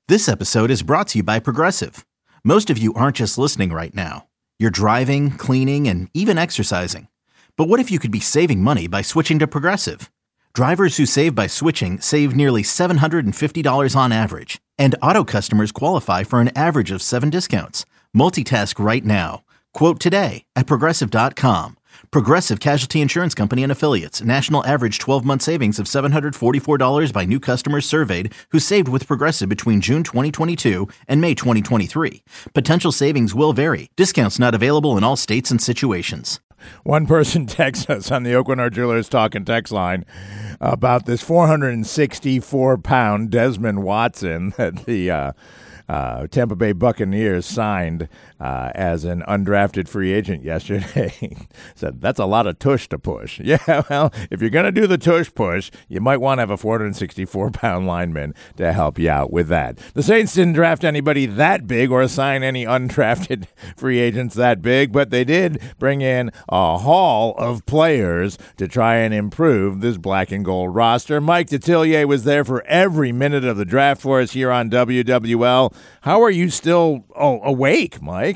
This episode is brought to you by Progressive. Most of you aren't just listening right now. You're driving, cleaning, and even exercising. But what if you could be saving money by switching to Progressive? Drivers who save by switching save nearly $750 on average. And auto customers qualify for an average of 7 discounts. Multitask right now. Quote today at Progressive.com. Progressive Casualty Insurance Company and Affiliates. National average 12-month savings of $744 by new customers surveyed who saved with Progressive between June 2022 and May 2023. Potential savings will vary. Discounts not available in all states and situations. One person texts us on the Oakland Art Jewelers Talk and Text line about this 464-pound Desmond Watson that the Tampa Bay Buccaneers signed as an undrafted free agent yesterday. Said, that's a lot of tush to push. Yeah, well, if you're going to do the tush push, you might want to have a 464-pound lineman to help you out with that. The Saints didn't draft anybody that big or sign any undrafted free agents that big, but they did bring in a haul of players to try and improve this black and gold roster. Mike Detillier was there for every minute of the draft for us here on WWL. How are you still awake, Mike?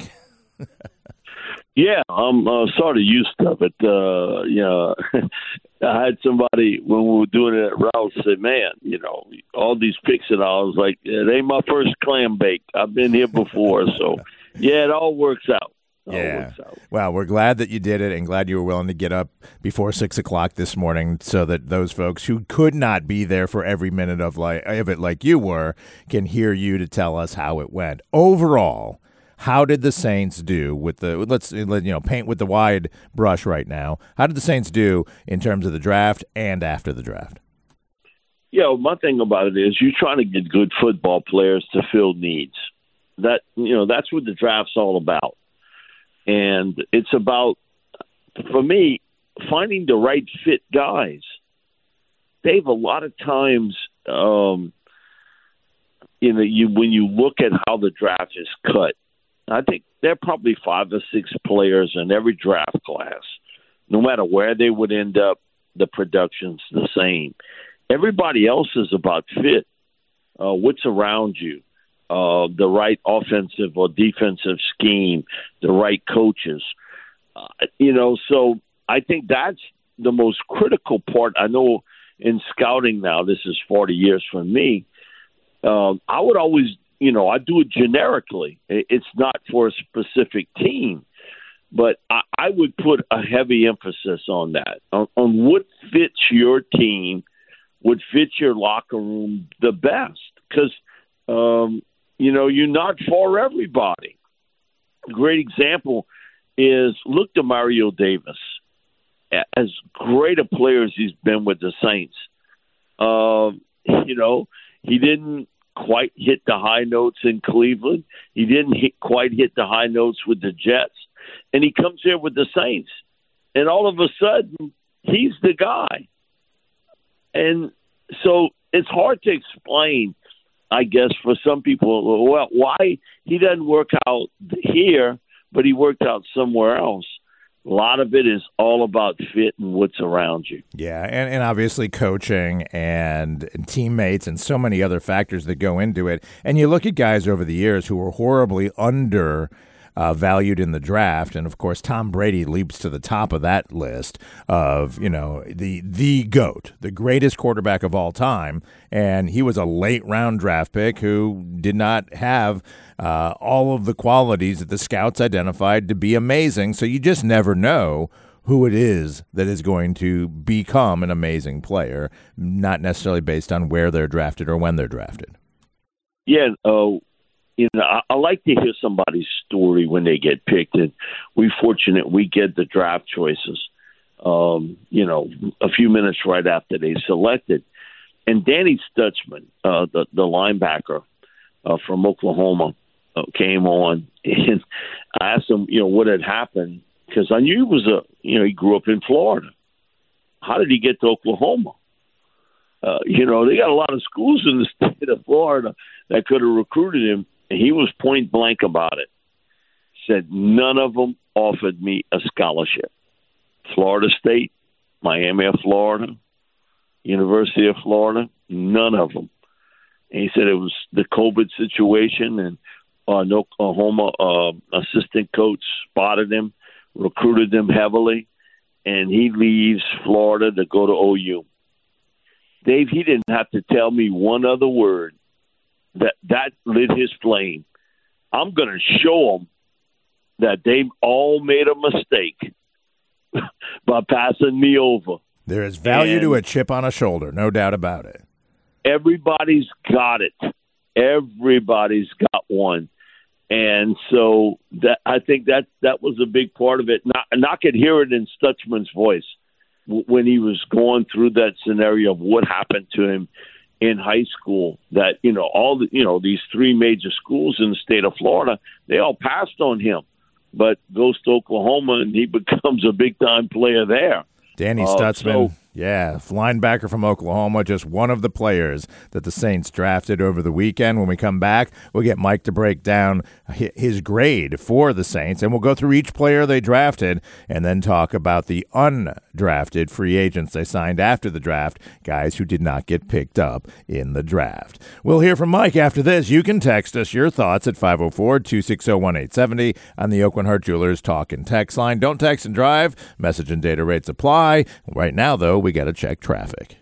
Yeah, I'm sort of used to it. I had somebody when we were doing it at Rouse say, man, all these picks and all. I was like, it ain't my first clam bake. I've been here before. So, yeah, it all works out. Yeah. Well, we're glad that you did it and glad you were willing to get up before 6 o'clock this morning so that those folks who could not be there for every minute of it like you were can hear you to tell us how it went. Overall, how did the Saints do with let's paint with the wide brush right now. How did the Saints do in terms of the draft and after the draft? Yeah, my thing about it is you're trying to get good football players to fill needs. That's what the draft's all about. And it's about, for me, finding the right fit guys. Dave, a lot of times, when you look at how the draft is cut, I think there are probably 5 or 6 players in every draft class. No matter where they would end up, the production's the same. Everybody else is about fit. What's around you? The right offensive or defensive scheme, the right coaches. So I think that's the most critical part. I know in scouting now, this is 40 years from me, I would always, I do it generically. It's not for a specific team, but I would put a heavy emphasis on that, on what fits your team, what fits your locker room the best. Because, you're not for everybody. A great example is look to Mario Davis. As great a player as he's been with the Saints, he didn't quite hit the high notes in Cleveland. He didn't quite hit the high notes with the Jets. And he comes here with the Saints. And all of a sudden, he's the guy. And so it's hard to explain, I guess, for some people, well, why he doesn't work out here, but he worked out somewhere else. A lot of it is all about fit and what's around you. Yeah, and obviously coaching and teammates and so many other factors that go into it. And you look at guys over the years who were horribly valued in the draft, and of course Tom Brady leaps to the top of that list of the GOAT, the greatest quarterback of all time, and he was a late round draft pick who did not have all of the qualities that the scouts identified to be amazing. So you just never know who it is that is going to become an amazing player, not necessarily based on where they're drafted or when they're drafted. Yeah. I like to hear somebody's story when they get picked, and we're fortunate we get the draft choices, a few minutes right after they selected. And Danny Stutzman, the linebacker from Oklahoma, came on, and I asked him, what had happened, because I knew he was he grew up in Florida. How did he get to Oklahoma? They got a lot of schools in the state of Florida that could have recruited him. And he was point blank about it. Said none of them offered me a scholarship. Florida State, Miami of Florida, University of Florida, none of them. And he said it was the COVID situation, and an Oklahoma assistant coach spotted him, recruited him heavily, and he leaves Florida to go to OU. Dave, he didn't have to tell me one other word. That lit his flame. I'm going to show them that they all made a mistake by passing me over. There is value to a chip on a shoulder, no doubt about it. Everybody's got it. Everybody's got one. And so I think that was a big part of it. And I could hear it in Stutzman's voice when he was going through that scenario of what happened to him in high school, that, these three major schools in the state of Florida, they all passed on him, but goes to Oklahoma and he becomes a big-time player there. Danny Stutzman, linebacker from Oklahoma, just one of the players that the Saints drafted over the weekend. When we come back, we'll get Mike to break down his grade for the Saints, and we'll go through each player they drafted and then talk about the undrafted free agents they signed after the draft, guys who did not get picked up in the draft. We'll hear from Mike after this. You can text us your thoughts at 504-260-1870 on the Oakland Heart Jewelers Talk and Text line. Don't text and drive. Message and data rates apply. Right now, though, we got to check traffic.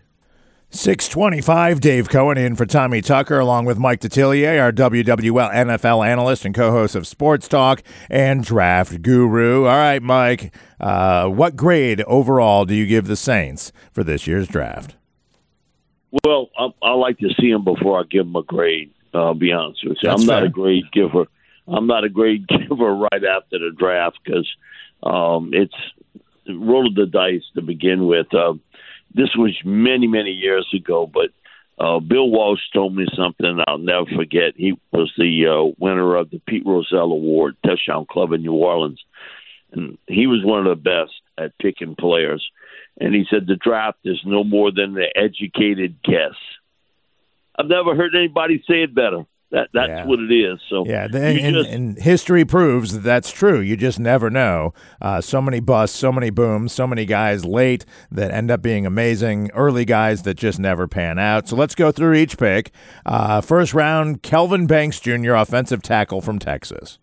6:25, Dave Cohen in for Tommy Tucker, along with Mike Detillier, our WWL NFL analyst and co-host of Sports Talk and Draft Guru. All right, Mike, what grade overall do you give the Saints for this year's draft? Well, I like to see them before I give them a grade, I'll be honest with you. That's I'm not fair. a grade giver. I'm not a grade giver right after the draft because it's roll of the dice to begin with. This was many, many years ago, but Bill Walsh told me something I'll never forget. He was the winner of the Pete Rozelle Award, Touchdown Club in New Orleans. And he was one of the best at picking players. And he said the draft is no more than an educated guess. I've never heard anybody say it better. That's what it is. So and history proves that that's true. You just never know. So many busts, so many booms, so many guys late that end up being amazing, early guys that just never pan out. So let's go through each pick. First round, Kelvin Banks Jr., offensive tackle from Texas.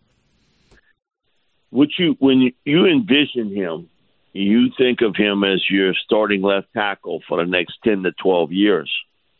When you envision him, you think of him as your starting left tackle for the next 10 to 12 years.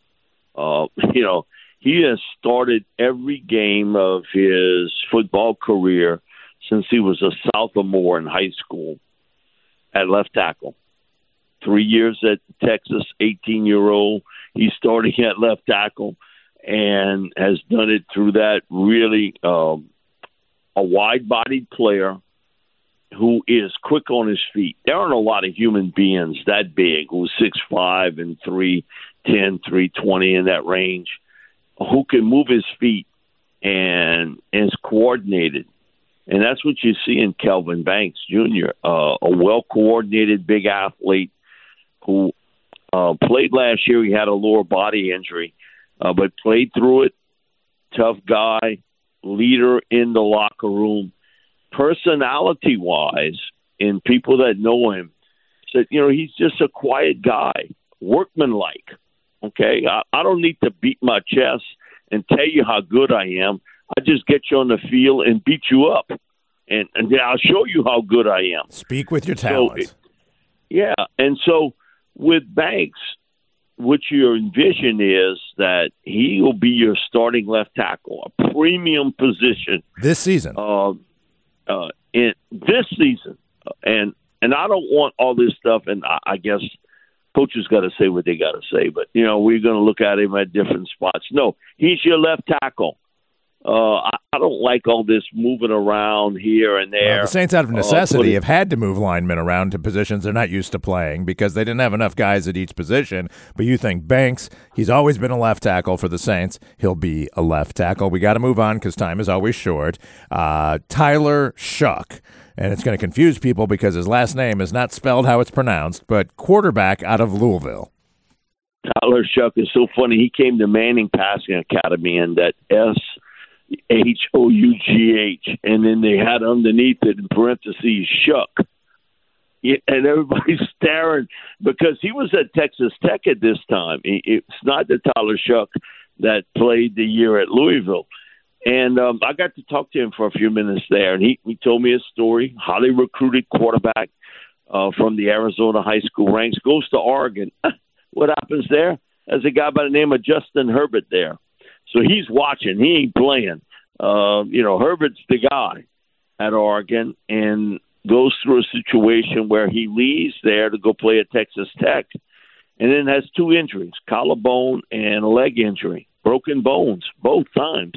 He has started every game of his football career since he was a sophomore in high school at left tackle. 3 years at Texas, 18-year-old. He's starting at left tackle and has done it through that. Really a wide-bodied player who is quick on his feet. There aren't a lot of human beings that big who's 6'5" and 310, 320 in that range, who can move his feet and is coordinated. And that's what you see in Kelvin Banks Jr., a well-coordinated big athlete who played last year. He had a lower body injury, but played through it. Tough guy, leader in the locker room. Personality-wise, and people that know him said, he's just a quiet guy, workmanlike. Okay, I don't need to beat my chest and tell you how good I am. I just get you on the field and beat you up, and then I'll show you how good I am. Speak with your talent. And so with Banks, what you envision is that he will be your starting left tackle, a premium position this season. In this season, and I don't want all this stuff, and I guess coaches got to say what they got to say, but we're going to look at him at different spots. No, he's your left tackle. I don't like all this moving around here and there. Well, the Saints, out of necessity, have had to move linemen around to positions they're not used to playing because they didn't have enough guys at each position. But you think Banks, he's always been a left tackle for the Saints. He'll be a left tackle. We got to move on because time is always short. Tyler Shuck. And it's going to confuse people because his last name is not spelled how it's pronounced, but quarterback out of Louisville. Tyler Shuck is so funny. He came to Manning Passing Academy, and that SHOUGH, and then they had underneath it in parentheses Shuck. And everybody's staring because he was at Texas Tech at this time. It's not the Tyler Shuck that played the year at Louisville. And I got to talk to him for a few minutes there, and he told me his story. Highly recruited quarterback from the Arizona high school ranks, goes to Oregon. What happens there? There's a guy by the name of Justin Herbert there. So he's watching. He ain't playing. Herbert's the guy at Oregon and goes through a situation where he leaves there to go play at Texas Tech and then has two injuries, collarbone and a leg injury, broken bones both times.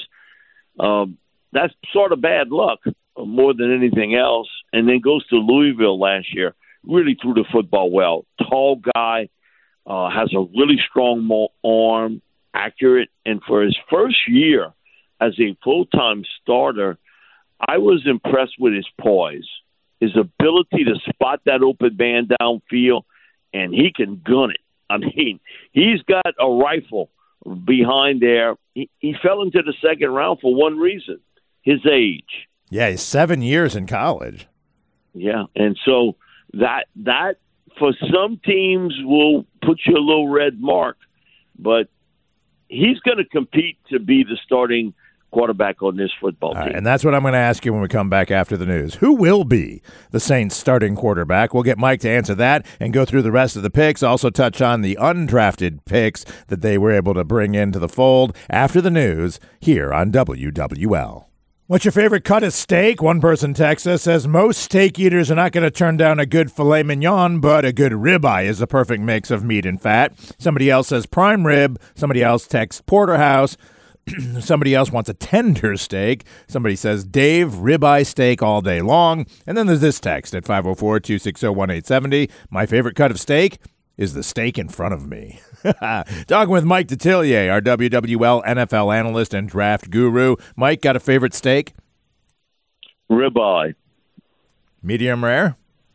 That's sort of bad luck more than anything else. And then goes to Louisville last year, really threw the football well. Tall guy, has a really strong arm, accurate. And for his first year as a full-time starter, I was impressed with his poise, his ability to spot that open man downfield, and he can gun it. I mean, he's got a rifle behind there. He fell into the second round for one reason, his age. Yeah, he's 7 years in college. Yeah, and so that for some teams will put you a little red mark, but he's going to compete to be the starting quarterback on this football team. And that's what I'm going to ask you when we come back after the news. Who will be the Saints starting quarterback? We'll get Mike to answer that and go through the rest of the picks, also touch on the undrafted picks that they were able to bring into the fold after the news here on WWL. What's your favorite cut of steak? One person texts us, says most steak eaters are not going to turn down a good filet mignon, but a good ribeye is the perfect mix of meat and fat. Somebody else says prime rib. Somebody else texts porterhouse. Somebody else wants a tender steak. Somebody says Dave, ribeye steak all day long. And then there's this text at 504-260-1870. My favorite cut of steak is the steak in front of me. Talking with Mike Detillier, our WWL NFL analyst and draft guru. Mike, got a favorite steak? Ribeye. Medium rare?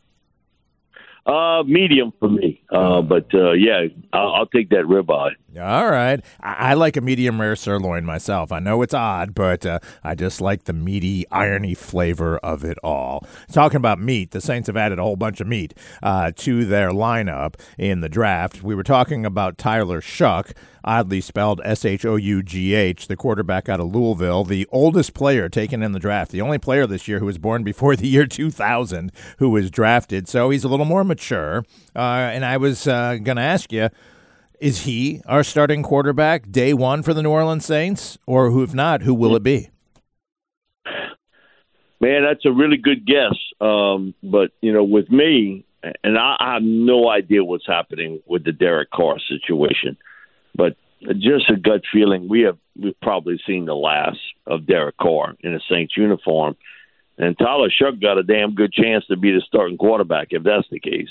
Medium for me. But I'll take that ribeye. All right. I like a medium rare sirloin myself. I know it's odd, but I just like the meaty, irony flavor of it all. Talking about meat, the Saints have added a whole bunch of meat to their lineup in the draft. We were talking about Tyler Shough, oddly spelled Shough, the quarterback out of Louisville, the oldest player taken in the draft, the only player this year who was born before the year 2000 who was drafted. So he's a little more mature. And I was going to ask you, is he our starting quarterback day one for the New Orleans Saints? Or if not, who will it be? Man, that's a really good guess. But, with me, and I have no idea what's happening with the Derek Carr situation, but just a gut feeling, we've probably seen the last of Derek Carr in a Saints uniform. And Tyler Shough got a damn good chance to be the starting quarterback if that's the case.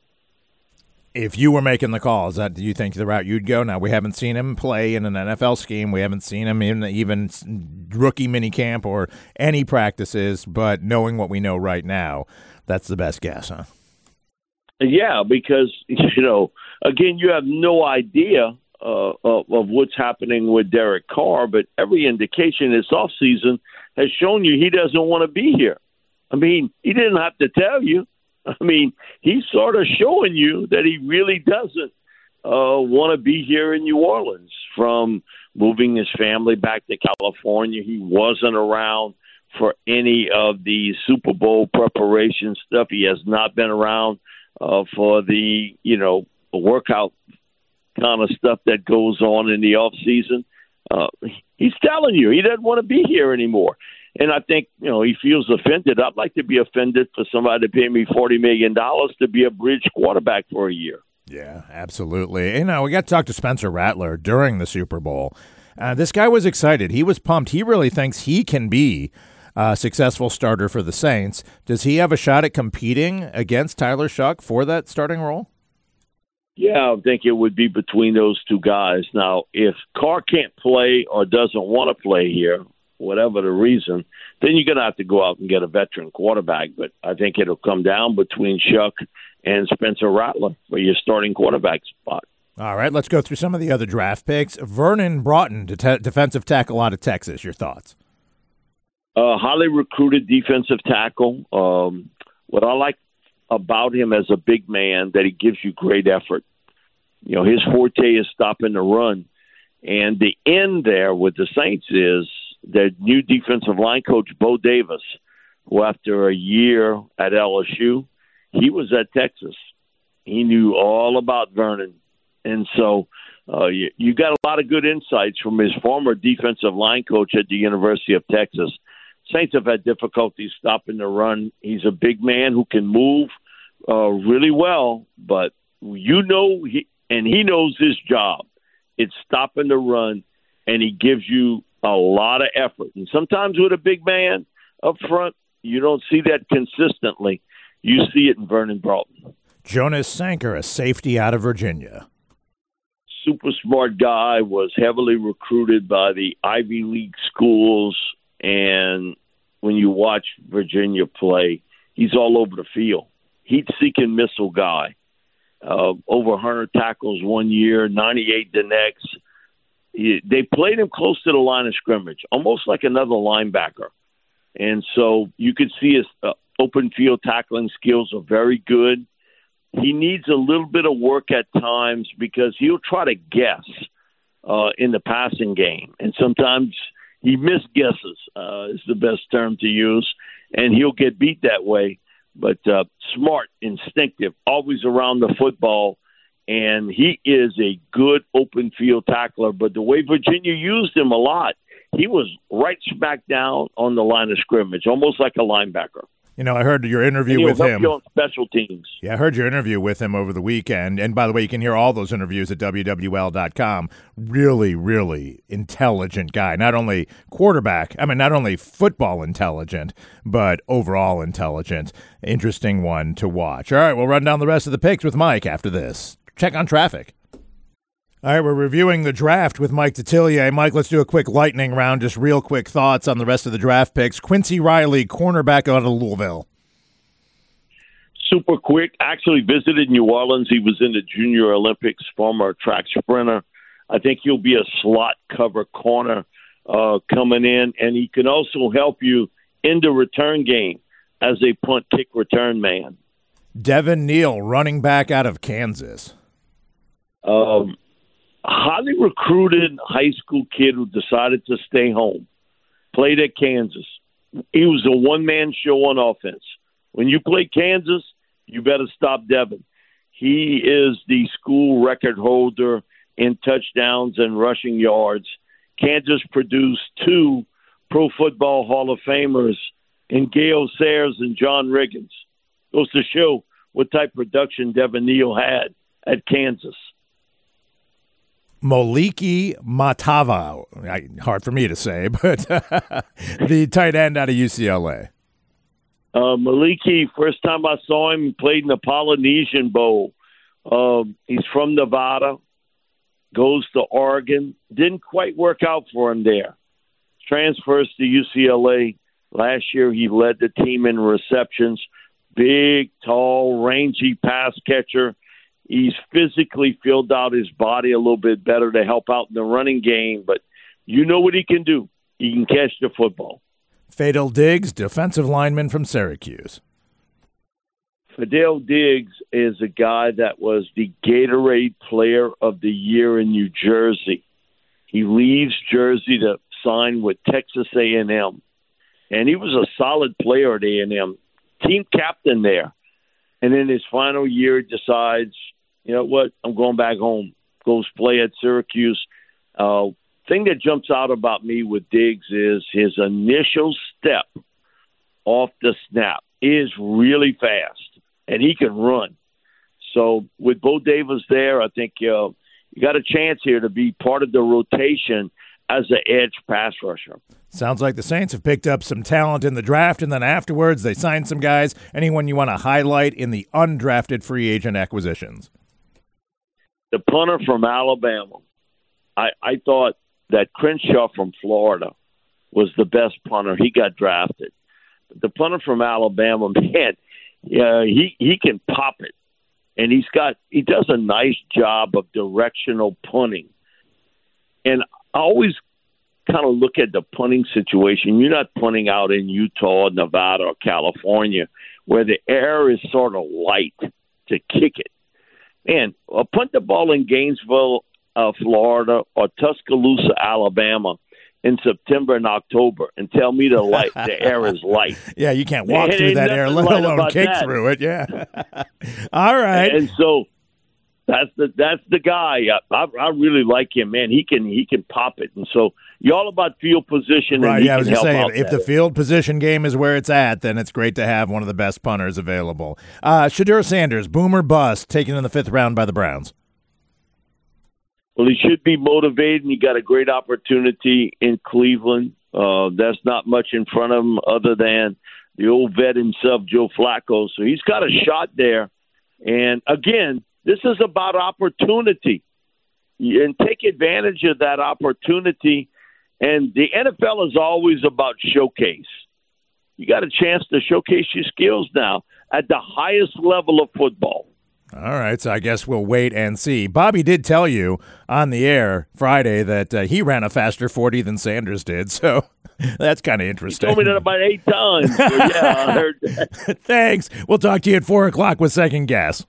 If you were making the call, do you think the route you'd go? Now, we haven't seen him play in an NFL scheme. We haven't seen him in even rookie minicamp or any practices, but knowing what we know right now, that's the best guess, huh? Yeah, because, again, you have no idea of what's happening with Derek Carr, but every indication this offseason has shown you he doesn't want to be here. I mean, he didn't have to tell you. I mean, he's sort of showing you that he really doesn't want to be here in New Orleans. From moving his family back to California, he wasn't around for any of the Super Bowl preparation stuff. He has not been around for the, workout kind of stuff that goes on in the off season. He's telling you he doesn't want to be here anymore. And I think, he feels offended. I'd like to be offended for somebody to pay me $40 million to be a bridge quarterback for a year. Yeah, absolutely. We got to talk to Spencer Rattler during the Super Bowl. This guy was excited. He was pumped. He really thinks he can be a successful starter for the Saints. Does he have a shot at competing against Tyler Shough for that starting role? Yeah, I think it would be between those two guys. Now, if Carr can't play or doesn't want to play here, whatever the reason, then you're going to have to go out and get a veteran quarterback. But I think it'll come down between Shough and Spencer Rattler for your starting quarterback spot. All right, let's go through some of the other draft picks. Vernon Broughton, defensive tackle out of Texas. Your thoughts? Highly recruited defensive tackle. What I like about him as a big man, that he gives you great effort. His forte is stopping the run. And the end there with the Saints is their new defensive line coach, Bo Davis, who after a year at LSU, he was at Texas. He knew all about Vernon. And so you got a lot of good insights from his former defensive line coach at the University of Texas. Saints have had difficulty stopping the run. He's a big man who can move really well, but he knows his job. It's stopping the run, and he gives you a lot of effort. And sometimes with a big man up front, you don't see that consistently. You see it in Vernon Broughton. Jonas Sanker, a safety out of Virginia. Super smart guy, was heavily recruited by the Ivy League schools, and when you watch Virginia play, he's all over the field. Heat-seeking missile guy. Over 100 tackles one year, 98 the next. They played him close to the line of scrimmage, almost like another linebacker. And so you could see his open field tackling skills are very good. He needs a little bit of work at times because he'll try to guess in the passing game. And sometimes he misguesses is the best term to use, and he'll get beat that way. But smart, instinctive, always around the football, and he is a good open field tackler. But the way Virginia used him a lot, he was right smack down on the line of scrimmage, almost like a linebacker. You know, I heard your interview with him. On special teams. Yeah, I heard your interview with him over the weekend. And by the way, you can hear all those interviews at WWL.com. Really, really intelligent guy. Not only not only football intelligent, but overall intelligent. Interesting one to watch. All right, we'll run down the rest of the picks with Mike after this. Check on traffic. All right, we're reviewing the draft with Mike Detillier. Mike, let's do a quick lightning round, just real quick thoughts on the rest of the draft picks. Quincy Riley, cornerback out of Louisville. Super quick. Actually visited New Orleans. He was in the Junior Olympics, former track sprinter. I think he'll be a slot cover corner coming in, and he can also help you in the return game as a punt kick return man. Devin Neal, running back out of Kansas. Highly recruited high school kid who decided to stay home, played at Kansas. He was a one-man show on offense. When you play Kansas, you better stop Devin. He is the school record holder in touchdowns and rushing yards. Kansas produced 2 Pro Football Hall of Famers in Gale Sayers and John Riggins. Goes to show what type of production Devin Neal had at Kansas. Moliki Matava, hard for me to say, but the tight end out of UCLA. Moliki, first time I saw him, he played in the Polynesian Bowl. He's from Nevada, goes to Oregon. Didn't quite work out for him there. Transfers to UCLA. Last year he led the team in receptions. Big, tall, rangy pass catcher. He's physically filled out his body a little bit better to help out in the running game, but you know what he can do. He can catch the football. Fadil Diggs, defensive lineman from Syracuse. Fadil Diggs is a guy that was the Gatorade Player of the Year in New Jersey. He leaves Jersey to sign with Texas A&M, and he was a solid player at A&M, team captain there. And in his final year decides, you know what, I'm going back home. Goes play at Syracuse. Thing that jumps out about me with Diggs is his initial step off the snap is really fast, and he can run. So with Bo Davis there, I think you got a chance here to be part of the rotation as an edge pass rusher. Sounds like the Saints have picked up some talent in the draft, and then afterwards they signed some guys. Anyone you want to highlight in the undrafted free agent acquisitions? The punter from Alabama. I thought that Crenshaw from Florida was the best punter. He got drafted. But the punter from Alabama, man, he can pop it. And he does a nice job of directional punting. And I always kind of look at the punting situation. You're not punting out in Utah, Nevada, or California, where the air is sort of light to kick it. Man, punt the ball in Gainesville, Florida, or Tuscaloosa, Alabama, in September and October, and tell me the air is light. Yeah, you can't walk through that air, let alone kick through it. Yeah. All right. And so that's the guy. I really like him, man. He can pop it, and so you're all about field position. Right. And Yeah, I was going to say, if the area. field position game is where it's at, then it's great to have one of the best punters available. Shedeur Sanders, boom or bust, taken in the 5th round by the Browns. Well, he should be motivated, and he got a great opportunity in Cleveland. There's not much in front of him other than the old vet himself, Joe Flacco. So he's got a shot there. And, again, this is about opportunity. And take advantage of that opportunity. And the NFL is always about showcase. You got a chance to showcase your skills now at the highest level of football. All right, so I guess we'll wait and see. Bobby did tell you on the air Friday that he ran a faster 40 than Sanders did, so that's kind of interesting. He told me that about 8 times. So yeah, I heard that. Thanks. We'll talk to you at 4 o'clock with Second Guess.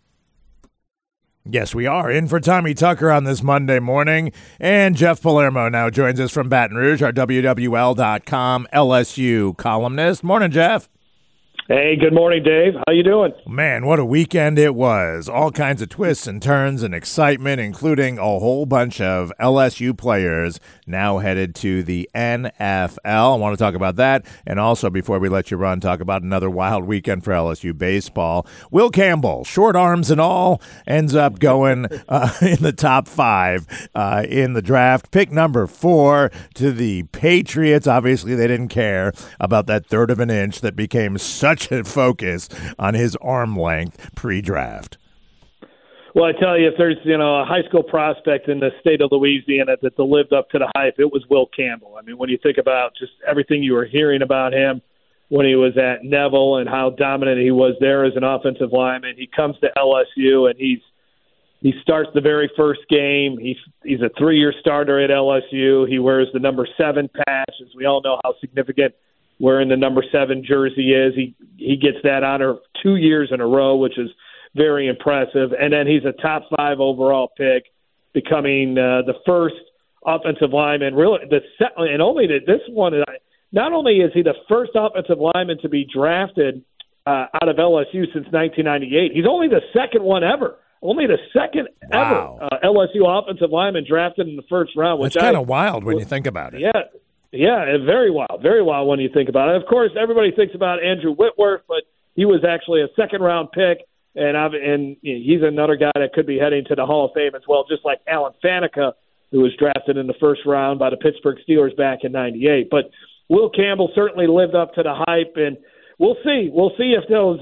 Yes, we are in for Tommy Tucker on this Monday morning, and Jeff Palermo now joins us from Baton Rouge, our WWL.com LSU columnist. Morning, Jeff. Hey, good morning, Dave. How you doing? Man, what a weekend it was. All kinds of twists and turns and excitement, including a whole bunch of LSU players now headed to the NFL. I want to talk about that. And also, before we let you run, talk about another wild weekend for LSU baseball. Will Campbell, short arms and all, ends up going in the top 5 in the draft. Pick number 4 to the Patriots. Obviously, they didn't care about that 1/3 of an inch that became such a focus on his arm length pre-draft. Well, I tell you, if there's a high school prospect in the state of Louisiana that lived up to the hype, it was Will Campbell. I mean, when you think about just everything you were hearing about him when he was at Neville and how dominant he was there as an offensive lineman, he comes to LSU and he starts the very first game. He's a 3-year starter at LSU. He wears the number 7 patch, as we all know how significant wearing the number 7 jersey is. He gets that honor 2 years in a row, which is very impressive. And then he's a top 5 overall pick, becoming the first offensive lineman. Really, and only this one. Not only is he the first offensive lineman to be drafted out of LSU since 1998, he's only the second one ever. Only the second ever LSU offensive lineman drafted in the first round. That's kind of wild when you think about it. Yeah. Yeah, very wild when you think about it. Of course, everybody thinks about Andrew Whitworth, but he was actually a second-round pick, and he's another guy that could be heading to the Hall of Fame as well, just like Alan Faneca, who was drafted in the first round by the Pittsburgh Steelers back in '98. But Will Campbell certainly lived up to the hype, and we'll see. We'll see if those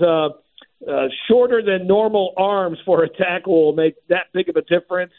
shorter than normal arms for a tackle will make that big of a difference.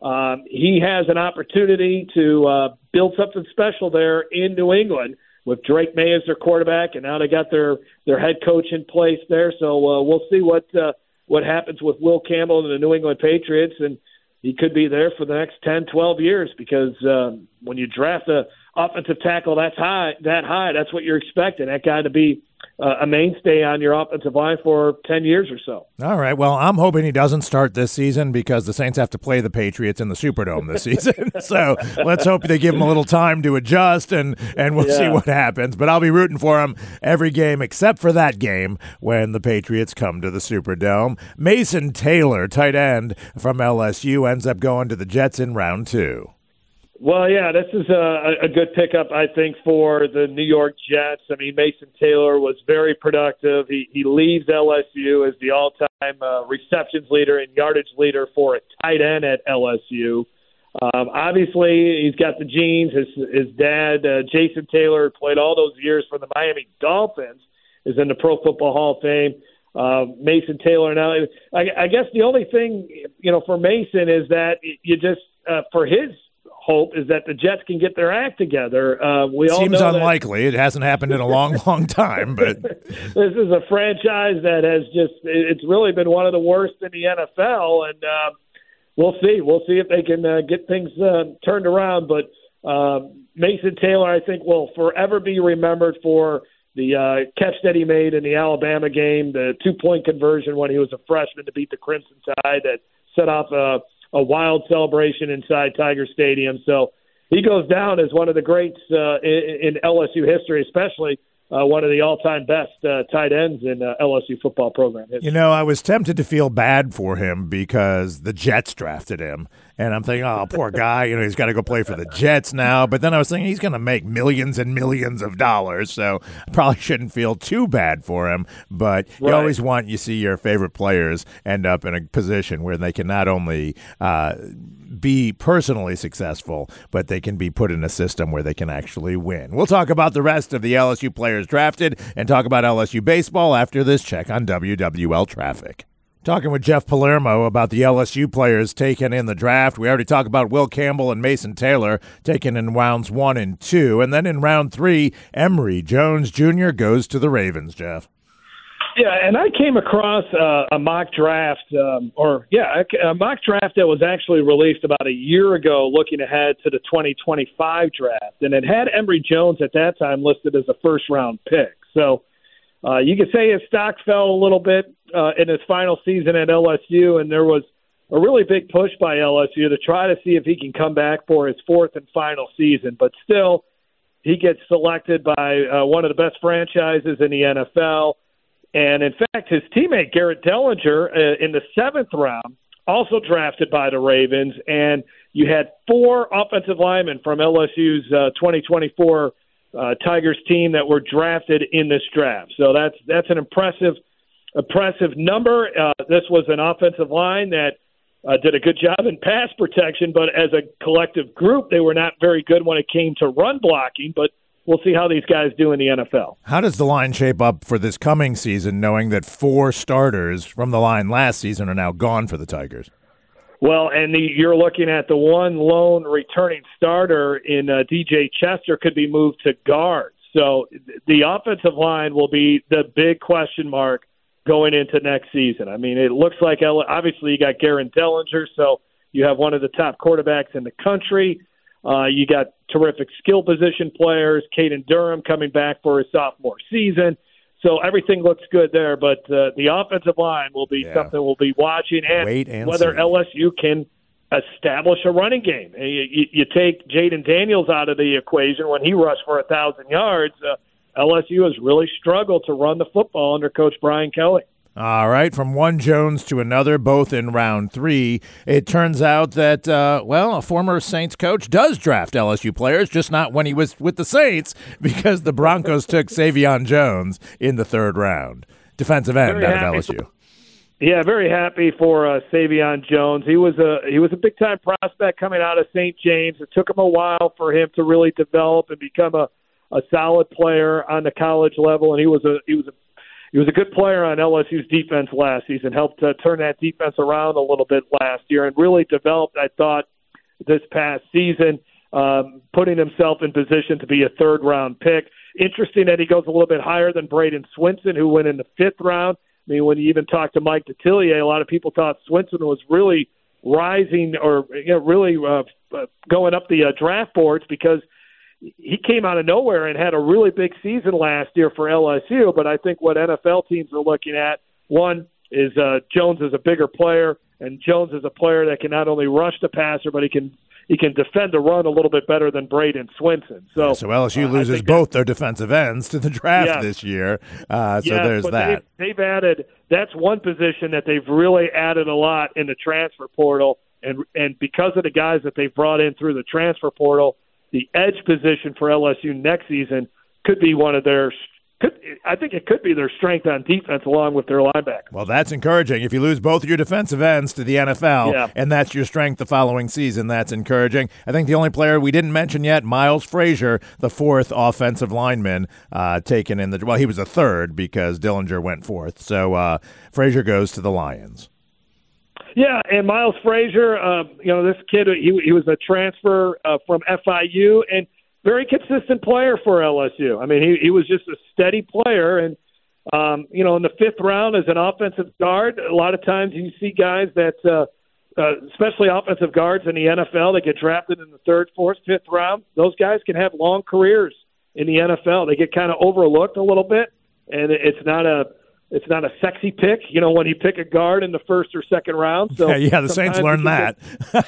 He has an opportunity to build something special there in New England with Drake May as their quarterback, and now they got their head coach in place there. So we'll see what happens with Will Campbell and the New England Patriots, and he could be there for the next 10, 12 years because when you draft a offensive tackle that high, that's what you're expecting, that guy to be a mainstay on your offensive line for 10 years or so. All right. Well, I'm hoping he doesn't start this season because the Saints have to play the Patriots in the Superdome this season. So let's hope they give him a little time to adjust, and we'll see what happens. But I'll be rooting for him every game except for that game when the Patriots come to the Superdome. Mason Taylor, tight end from LSU, ends up going to the Jets in round 2. Well, yeah, this is a good pickup, I think, for the New York Jets. I mean, Mason Taylor was very productive. He leaves LSU as the all-time receptions leader and yardage leader for a tight end at LSU. Obviously, he's got the genes. His dad, Jason Taylor, played all those years for the Miami Dolphins, is in the Pro Football Hall of Fame. Mason Taylor now, I guess the only thing, for Mason is that you just, for his hope is that the Jets can get their act together. Seems unlikely. It hasn't happened in a long, long time. But this is a franchise that has it's really been one of the worst in the NFL, and we'll see. We'll see if they can get things turned around. But Mason Taylor, I think, will forever be remembered for the catch that he made in the Alabama game, the 2-point conversion when he was a freshman to beat the Crimson Tide that set off a wild celebration inside Tiger Stadium. So he goes down as one of the greats in LSU history, especially one of the all-time best tight ends in LSU football program history. You know, I was tempted to feel bad for him because the Jets drafted him. And I'm thinking, oh, poor guy, he's got to go play for the Jets now. But then I was thinking he's going to make millions and millions of dollars, so I probably shouldn't feel too bad for him. But you always want you see your favorite players end up in a position where they can not only be personally successful, but they can be put in a system where they can actually win. We'll talk about the rest of the LSU players drafted and talk about LSU baseball after this check on WWL Traffic. Talking with Jeff Palermo about the LSU players taken in the draft. We already talked about Will Campbell and Mason Taylor taken in rounds 1 and 2. And then in round 3, Emory Jones Jr. goes to the Ravens, Jeff. Yeah, and I came across a mock draft, a mock draft that was actually released about a year ago looking ahead to the 2025 draft. And it had Emory Jones at that time listed as a first-round pick. So you could say his stock fell a little bit in his final season at LSU, and there was a really big push by LSU to try to see if he can come back for his fourth and final season. But still, he gets selected by one of the best franchises in the NFL. And, in fact, his teammate Garrett Dellinger in the 7th round, also drafted by the Ravens, and you had 4 offensive linemen from LSU's 2024 Tigers team that were drafted in this draft. So that's an impressive number. This was an offensive line that did a good job in pass protection, but as a collective group, they were not very good when it came to run blocking, but we'll see how these guys do in the NFL. How does the line shape up for this coming season, knowing that 4 starters from the line last season are now gone for the Tigers? Well, and you're looking at the one lone returning starter in DJ Chester could be moved to guard. So the offensive line will be the big question mark going into next season. I mean, it looks like obviously you got Garrett Dellinger, so you have one of the top quarterbacks in the country. You got terrific skill position players, Caden Durham coming back for his sophomore season. So everything looks good there, but the offensive line will be something we'll be watching, and whether LSU can establish a running game. You take Jaden Daniels out of the equation when he rushed for 1,000 yards. LSU has really struggled to run the football under Coach Brian Kelly. All right, from one Jones to another, both in round 3. It turns out that, a former Saints coach does draft LSU players, just not when he was with the Saints, because the Broncos took Savion Jones in the 3rd round. Defensive end out of LSU. Yeah, very happy for Savion Jones. He was a big-time prospect coming out of St. James. It took him a while for him to really develop and become a solid player on the college level, and he was a good player on LSU's defense last season, helped turn that defense around a little bit last year, and really developed, I thought, this past season, putting himself in position to be a 3rd-round pick. Interesting that he goes a little bit higher than Braden Swinson, who went in the 5th round. I mean, when you even talk to Mike Detillier, a lot of people thought Swinson was really rising or really going up the draft boards because he came out of nowhere and had a really big season last year for LSU. But I think what NFL teams are looking at, one is Jones is a bigger player, and Jones is a player that can not only rush the passer, but he can defend the run a little bit better than Braden Swinson. So LSU loses both their defensive ends to the draft this year. There's that. They've added – that's one position that they've really added a lot in the transfer portal. And because of the guys that they've brought in through the transfer portal, the edge position for LSU next season could be one of their I think it could be their strength on defense along with their linebackers. Well, that's encouraging. If you lose both of your defensive ends to the NFL, and that's your strength the following season, that's encouraging. I think the only player we didn't mention yet, Miles Frazier, the 4th offensive lineman taken in he was a 3rd because Dillinger went 4th. So Frazier goes to the Lions. Yeah, and Miles Frazier, this kid, he was a transfer from FIU and very consistent player for LSU. I mean, he was just a steady player. And, in the 5th round as an offensive guard, a lot of times you see guys that, especially offensive guards in the NFL, that get drafted in the 3rd, 4th, 5th round. Those guys can have long careers in the NFL. They get kind of overlooked a little bit, and it's not a it's not a sexy pick, when you pick a guard in the first or second round. So yeah, the Saints learned that.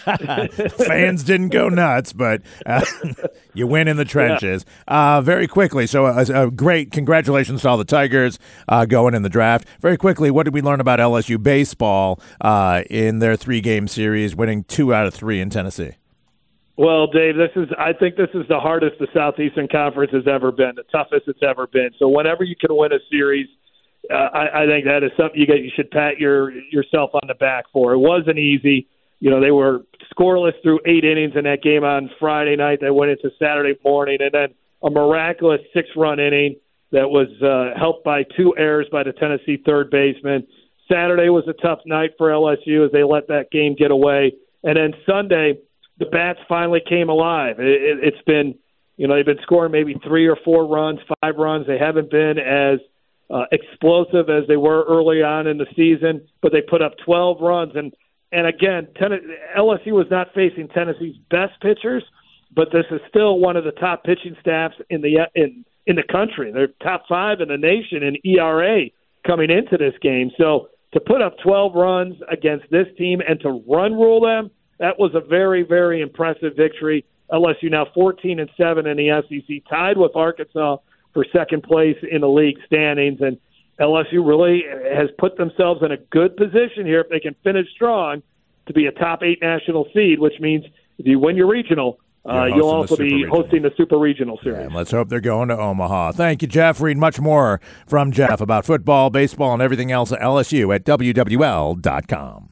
Fans didn't go nuts, but you win in the trenches. Yeah. Very quickly, so great congratulations to all the Tigers going in the draft. Very quickly, what did we learn about LSU baseball in their 3-game series, winning 2 out of 3 in Tennessee? Well, Dave, I think this is the hardest the Southeastern Conference has ever been, the toughest it's ever been. So whenever you can win a series, I think that is something you should pat yourself on the back for. It wasn't easy. They were scoreless through 8 innings in that game on Friday night. They went into Saturday morning, and then a miraculous 6-run inning that was helped by 2 errors by the Tennessee third baseman. Saturday was a tough night for LSU as they let that game get away. And then Sunday, the bats finally came alive. It's been, they've been scoring maybe 3 or 4 runs, 5 runs. They haven't been as explosive as they were early on in the season, but they put up 12 runs. And again, LSU was not facing Tennessee's best pitchers, but this is still one of the top pitching staffs in the country. They're top 5 in the nation in ERA coming into this game. So to put up 12 runs against this team and to run rule them, that was a very, very impressive victory. LSU now 14-7 in the SEC, tied with Arkansas for second place in the league standings. And LSU really has put themselves in a good position here if they can finish strong to be a top 8 national seed, which means if you win your regional, you'll also be hosting the Super Regional Series. Yeah, and let's hope they're going to Omaha. Thank you, Jeff. Read much more from Jeff about football, baseball, and everything else at LSU at WWL.com.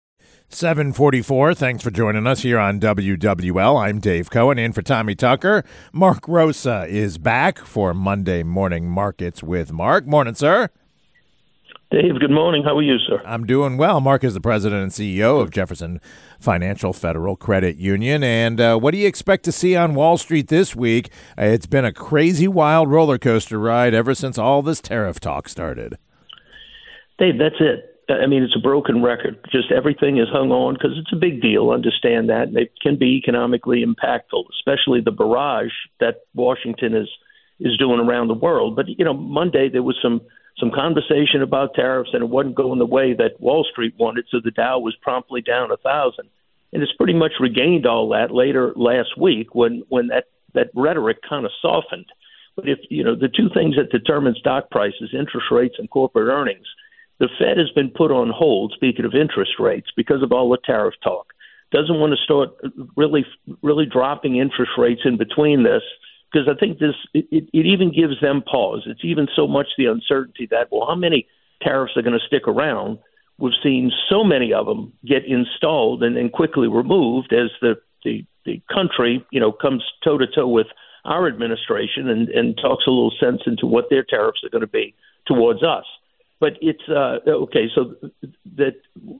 7:44. Thanks for joining us here on WWL. I'm Dave Cohen, in for Tommy Tucker. Mark Rosa is back for Monday Morning Markets with Mark. Morning, sir. Dave, good morning. How are you, sir? I'm doing well. Mark is the president and CEO of Jefferson Financial Federal Credit Union. And what do you expect to see on Wall Street this week? It's been a crazy, wild roller coaster ride ever since all this tariff talk started. Dave, that's it. I mean, it's a broken record. Just everything is hung on because it's a big deal. Understand that. And it can be economically impactful, especially the barrage that Washington is doing around the world. But, Monday there was some conversation about tariffs, and it wasn't going the way that Wall Street wanted, so the Dow was promptly down 1,000. And it's pretty much regained all that later last week when that rhetoric kind of softened. But if, the two things that determine stock prices, interest rates and corporate earnings, the Fed has been put on hold, speaking of interest rates, because of all the tariff talk. Doesn't want to start really dropping interest rates in between this, because I think it even gives them pause. It's even so much the uncertainty that, how many tariffs are going to stick around? We've seen so many of them get installed and then quickly removed as the country, comes toe-to-toe with our administration and talks a little sense into what their tariffs are going to be towards us. But it's okay. So the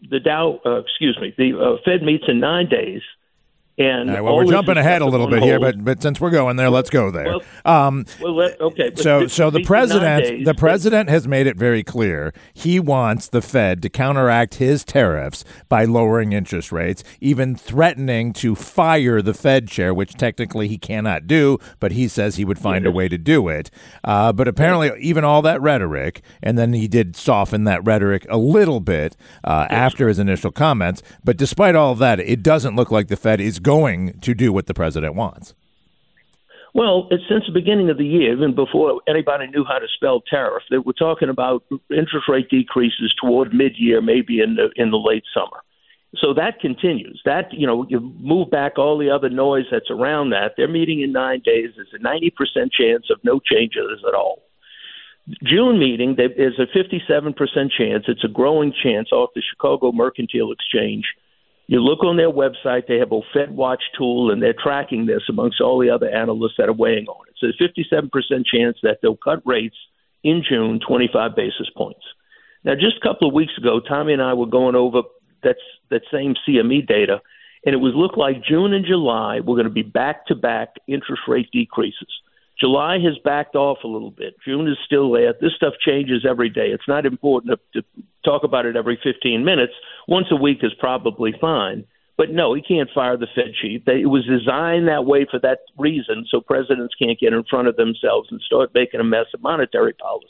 Fed meets in 9 days, and we're jumping ahead a little bit here, but since we're going there, let's go there. Okay. So the president has made it very clear he wants the Fed to counteract his tariffs by lowering interest rates, even threatening to fire the Fed chair, which technically he cannot do, but he says he would find a way to do it. But apparently, even all that rhetoric, and then he did soften that rhetoric a little bit after his initial comments. But despite all of that, it doesn't look like the Fed is going to do what the president wants. Well, since the beginning of the year, even before anybody knew how to spell tariff, they were talking about interest rate decreases toward mid-year, maybe in the late summer. So that continues. That, you move back all the other noise that's around that. They're meeting in 9 days. There's a 90% chance of no changes at all. June meeting, there's a 57% chance. It's a growing chance off the Chicago Mercantile Exchange. You look on their website, they have a FedWatch tool, and they're tracking this amongst all the other analysts that are weighing on it. So there's a 57% chance that they'll cut rates in June, 25 basis points. Now, just a couple of weeks ago, Tommy and I were going over that same CME data, and it looked like June and July were going to be back-to-back interest rate decreases. July has backed off a little bit. June is still there. This stuff changes every day. It's not important to talk about it every 15 minutes. Once a week is probably fine. But no, he can't fire the Fed chief. It was designed that way for that reason, so presidents can't get in front of themselves and start making a mess of monetary policy.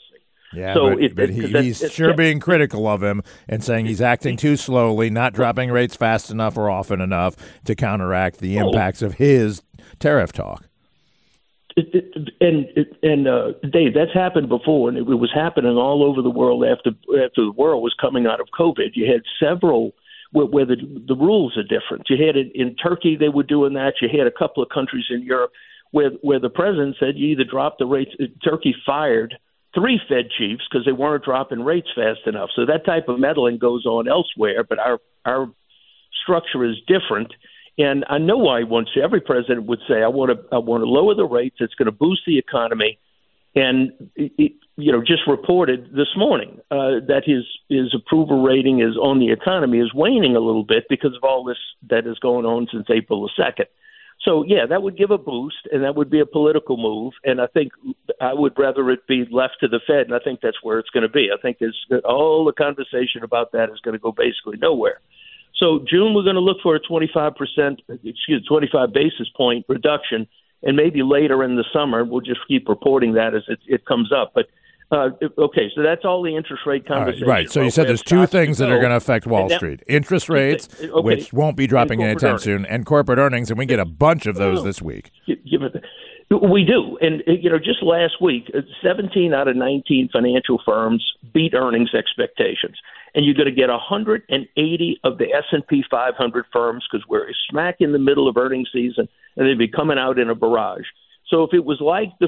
Yeah, so but he's sure being critical of him and saying he's acting too slowly, not dropping rates fast enough or often enough to counteract the impacts of his tariff talk. And Dave, that's happened before, and it was happening all over the world after the world was coming out of COVID. You had several where the rules are different. You had it in Turkey; they were doing that. You had a couple of countries in Europe where the president said you either drop the rates. Turkey fired 3 Fed chiefs because they weren't dropping rates fast enough. So that type of meddling goes on elsewhere, but our structure is different. And I know why he wants to. Every president would say, I want to lower the rates. It's going to boost the economy. And, just reported this morning that his approval rating is on the economy is waning a little bit because of all this that is going on since April the 2nd. So, yeah, that would give a boost, and that would be a political move. And I think I would rather it be left to the Fed, and I think that's where it's going to be. I think all the conversation about that is going to go basically nowhere. So June, we're going to look for a 25 basis point reduction, and maybe later in the summer, we'll just keep reporting that as it comes up. But okay, so that's all the interest rate conversation. Right. So you said there's 2 things that are going to affect Wall Street: interest rates, which won't be dropping anytime soon, and corporate earnings, and we get a bunch of those this week. We do. And, just last week, 17 out of 19 financial firms beat earnings expectations. And you're going to get 180 of the S&P 500 firms because we're smack in the middle of earnings season, and they'll be coming out in a barrage. So if it was like the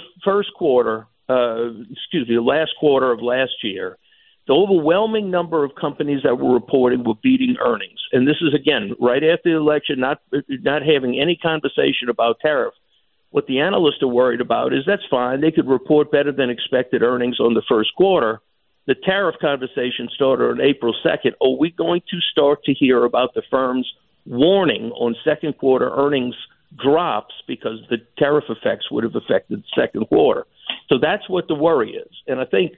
last quarter of last year, the overwhelming number of companies that were reporting were beating earnings. And this is, again, right after the election, not having any conversation about tariff. What the analysts are worried about is that's fine. They could report better than expected earnings on the first quarter. The tariff conversation started on April 2nd. Are we going to start to hear about the firms warning on second quarter earnings drops because the tariff effects would have affected the second quarter? So that's what the worry is. And I think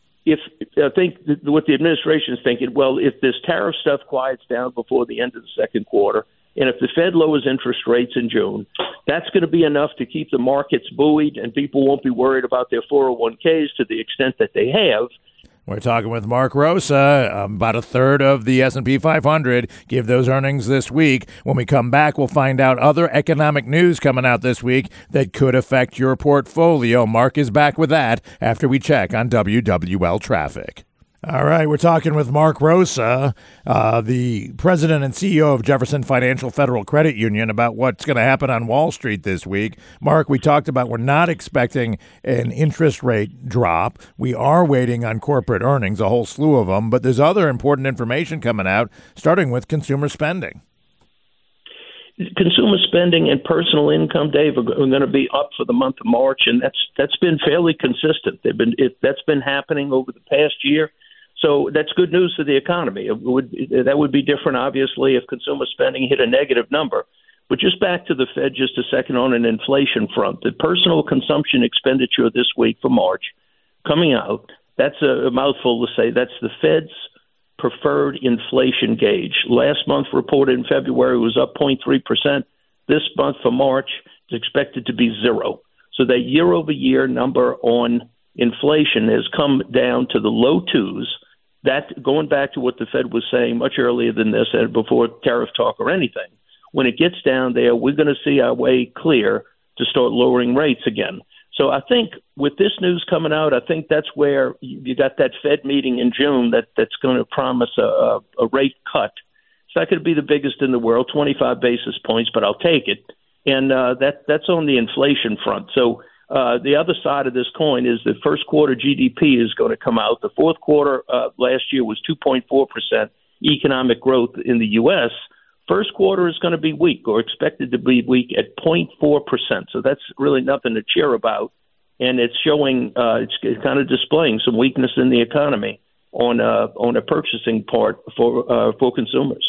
what the administration is thinking, well, if this tariff stuff quiets down before the end of the second quarter, and if the Fed lowers interest rates in June, that's going to be enough to keep the markets buoyed, and people won't be worried about their 401ks to the extent that they have. We're talking with Mark Rosa, about a third of the S&P 500 give those earnings this week. When we come back, we'll find out other economic news coming out this week that could affect your portfolio. Mark is back with that after we check on WWL traffic. All right, we're talking with Mark Rosa, the president and CEO of Jefferson Financial Federal Credit Union, about what's going to happen on Wall Street this week. Mark, we talked about we're not expecting an interest rate drop. We are waiting on corporate earnings, a whole slew of them, but there's other important information coming out, starting with consumer spending. Consumer spending and personal income, Dave, are going to be up for the month of March, and that's been fairly consistent. That's been happening over the past year. So that's good news for the economy. That would be different, obviously, if consumer spending hit a negative number. But just back to the Fed just a second on an inflation front. The personal consumption expenditure this week for March coming out, that's a mouthful to say. That's the Fed's preferred inflation gauge. Last month reported in February was up 0.3%. This month for March is expected to be 0. So that year-over-year number on inflation has come down to the low 2s. That, going back to what the Fed was saying much earlier than this, and before tariff talk or anything, when it gets down there, we're going to see our way clear to start lowering rates again. So I think with this news coming out, I think that's where you got that Fed meeting in June that's going to promise a rate cut. It's not going to be the biggest in the world, 25 basis points, but I'll take it. And that's on the inflation front. So the other side of this coin is the first quarter GDP is going to come out. The fourth quarter last year was 2.4% economic growth in the U.S. First quarter is going to be weak, or expected to be weak, at 0.4%. So that's really nothing to cheer about. And it's showing, it's kind of displaying some weakness in the economy on a purchasing part for consumers.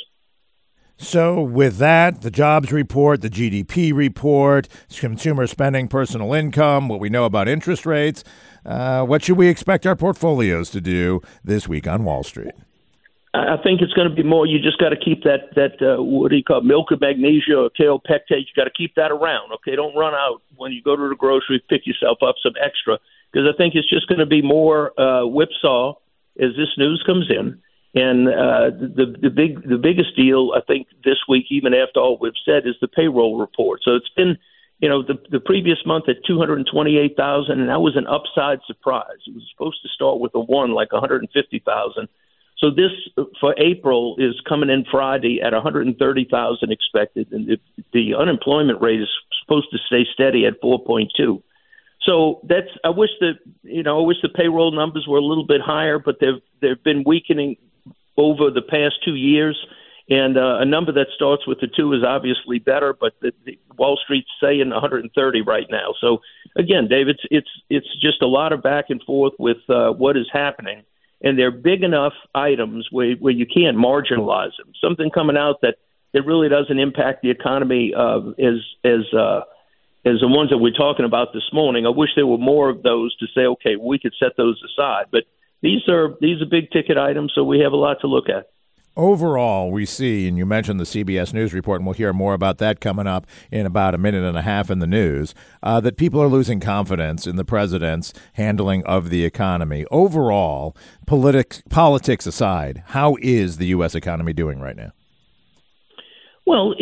So with that, the jobs report, the GDP report, consumer spending, personal income, what we know about interest rates, what should we expect our portfolios to do this week on Wall Street? I think it's going to be more. You just got to keep that what do you call it, milk of magnesia or kale pectate. You got to keep that around. Okay, don't run out when you go to the grocery. Pick yourself up some extra. because I think it's just going to be more whipsaw as this news comes in. And the biggest deal, I think, this week, even after all we've said, is the payroll report. So it's been, the previous month at 228,000, and that was an upside surprise. It was supposed to start with a 1, like 150,000. So this for April is coming in Friday at 130,000 expected, and the unemployment rate is supposed to stay steady at 4.2. So I wish the payroll numbers were a little bit higher, but they've been weakening over the past 2 years, and a number that starts with the 2 is obviously better, but the Wall Street's saying 130 right now. So again, Dave, it's just a lot of back and forth with what is happening, and they're big enough items where you can't marginalize them. Something coming out that really doesn't impact the economy as the ones that we're talking about this morning. I wish there were more of those to say, okay, we could set those aside, but these are big ticket items, so we have a lot to look at. Overall, we see, and you mentioned the CBS News report, and we'll hear more about that coming up in about a minute and a half in the news, that people are losing confidence in the president's handling of the economy. Overall, politics aside, how is the U.S. economy doing right now? Well,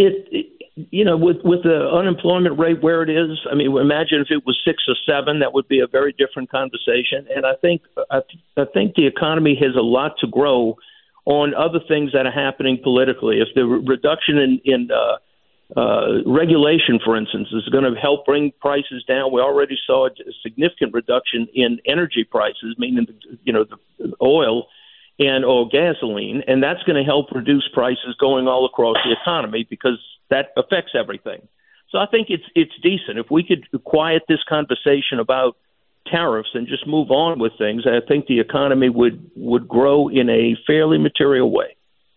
with the unemployment rate where it is, I mean, imagine if it was 6 or 7, that would be a very different conversation. And I think the economy has a lot to grow on other things that are happening politically. If the reduction in regulation, for instance, is going to help bring prices down, we already saw a significant reduction in energy prices, meaning the oil or gasoline, and that's going to help reduce prices going all across the economy because that affects everything. So I think it's decent. If we could quiet this conversation about tariffs and just move on with things, I think the economy would grow in a fairly material way.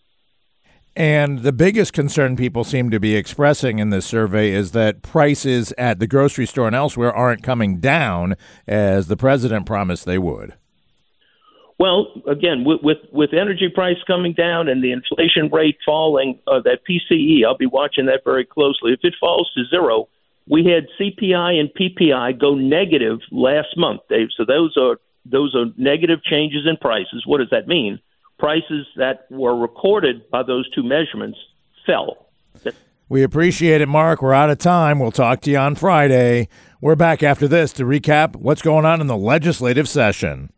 And the biggest concern people seem to be expressing in this survey is that prices at the grocery store and elsewhere aren't coming down as the president promised they would. Well, again, with energy price coming down and the inflation rate falling, that PCE, I'll be watching that very closely. If it falls to 0, we had CPI and PPI go negative last month, Dave. So those are negative changes in prices. What does that mean? Prices that were recorded by those two measurements fell. We appreciate it, Mark. We're out of time. We'll talk to you on Friday. We're back after this to recap what's going on in the legislative session.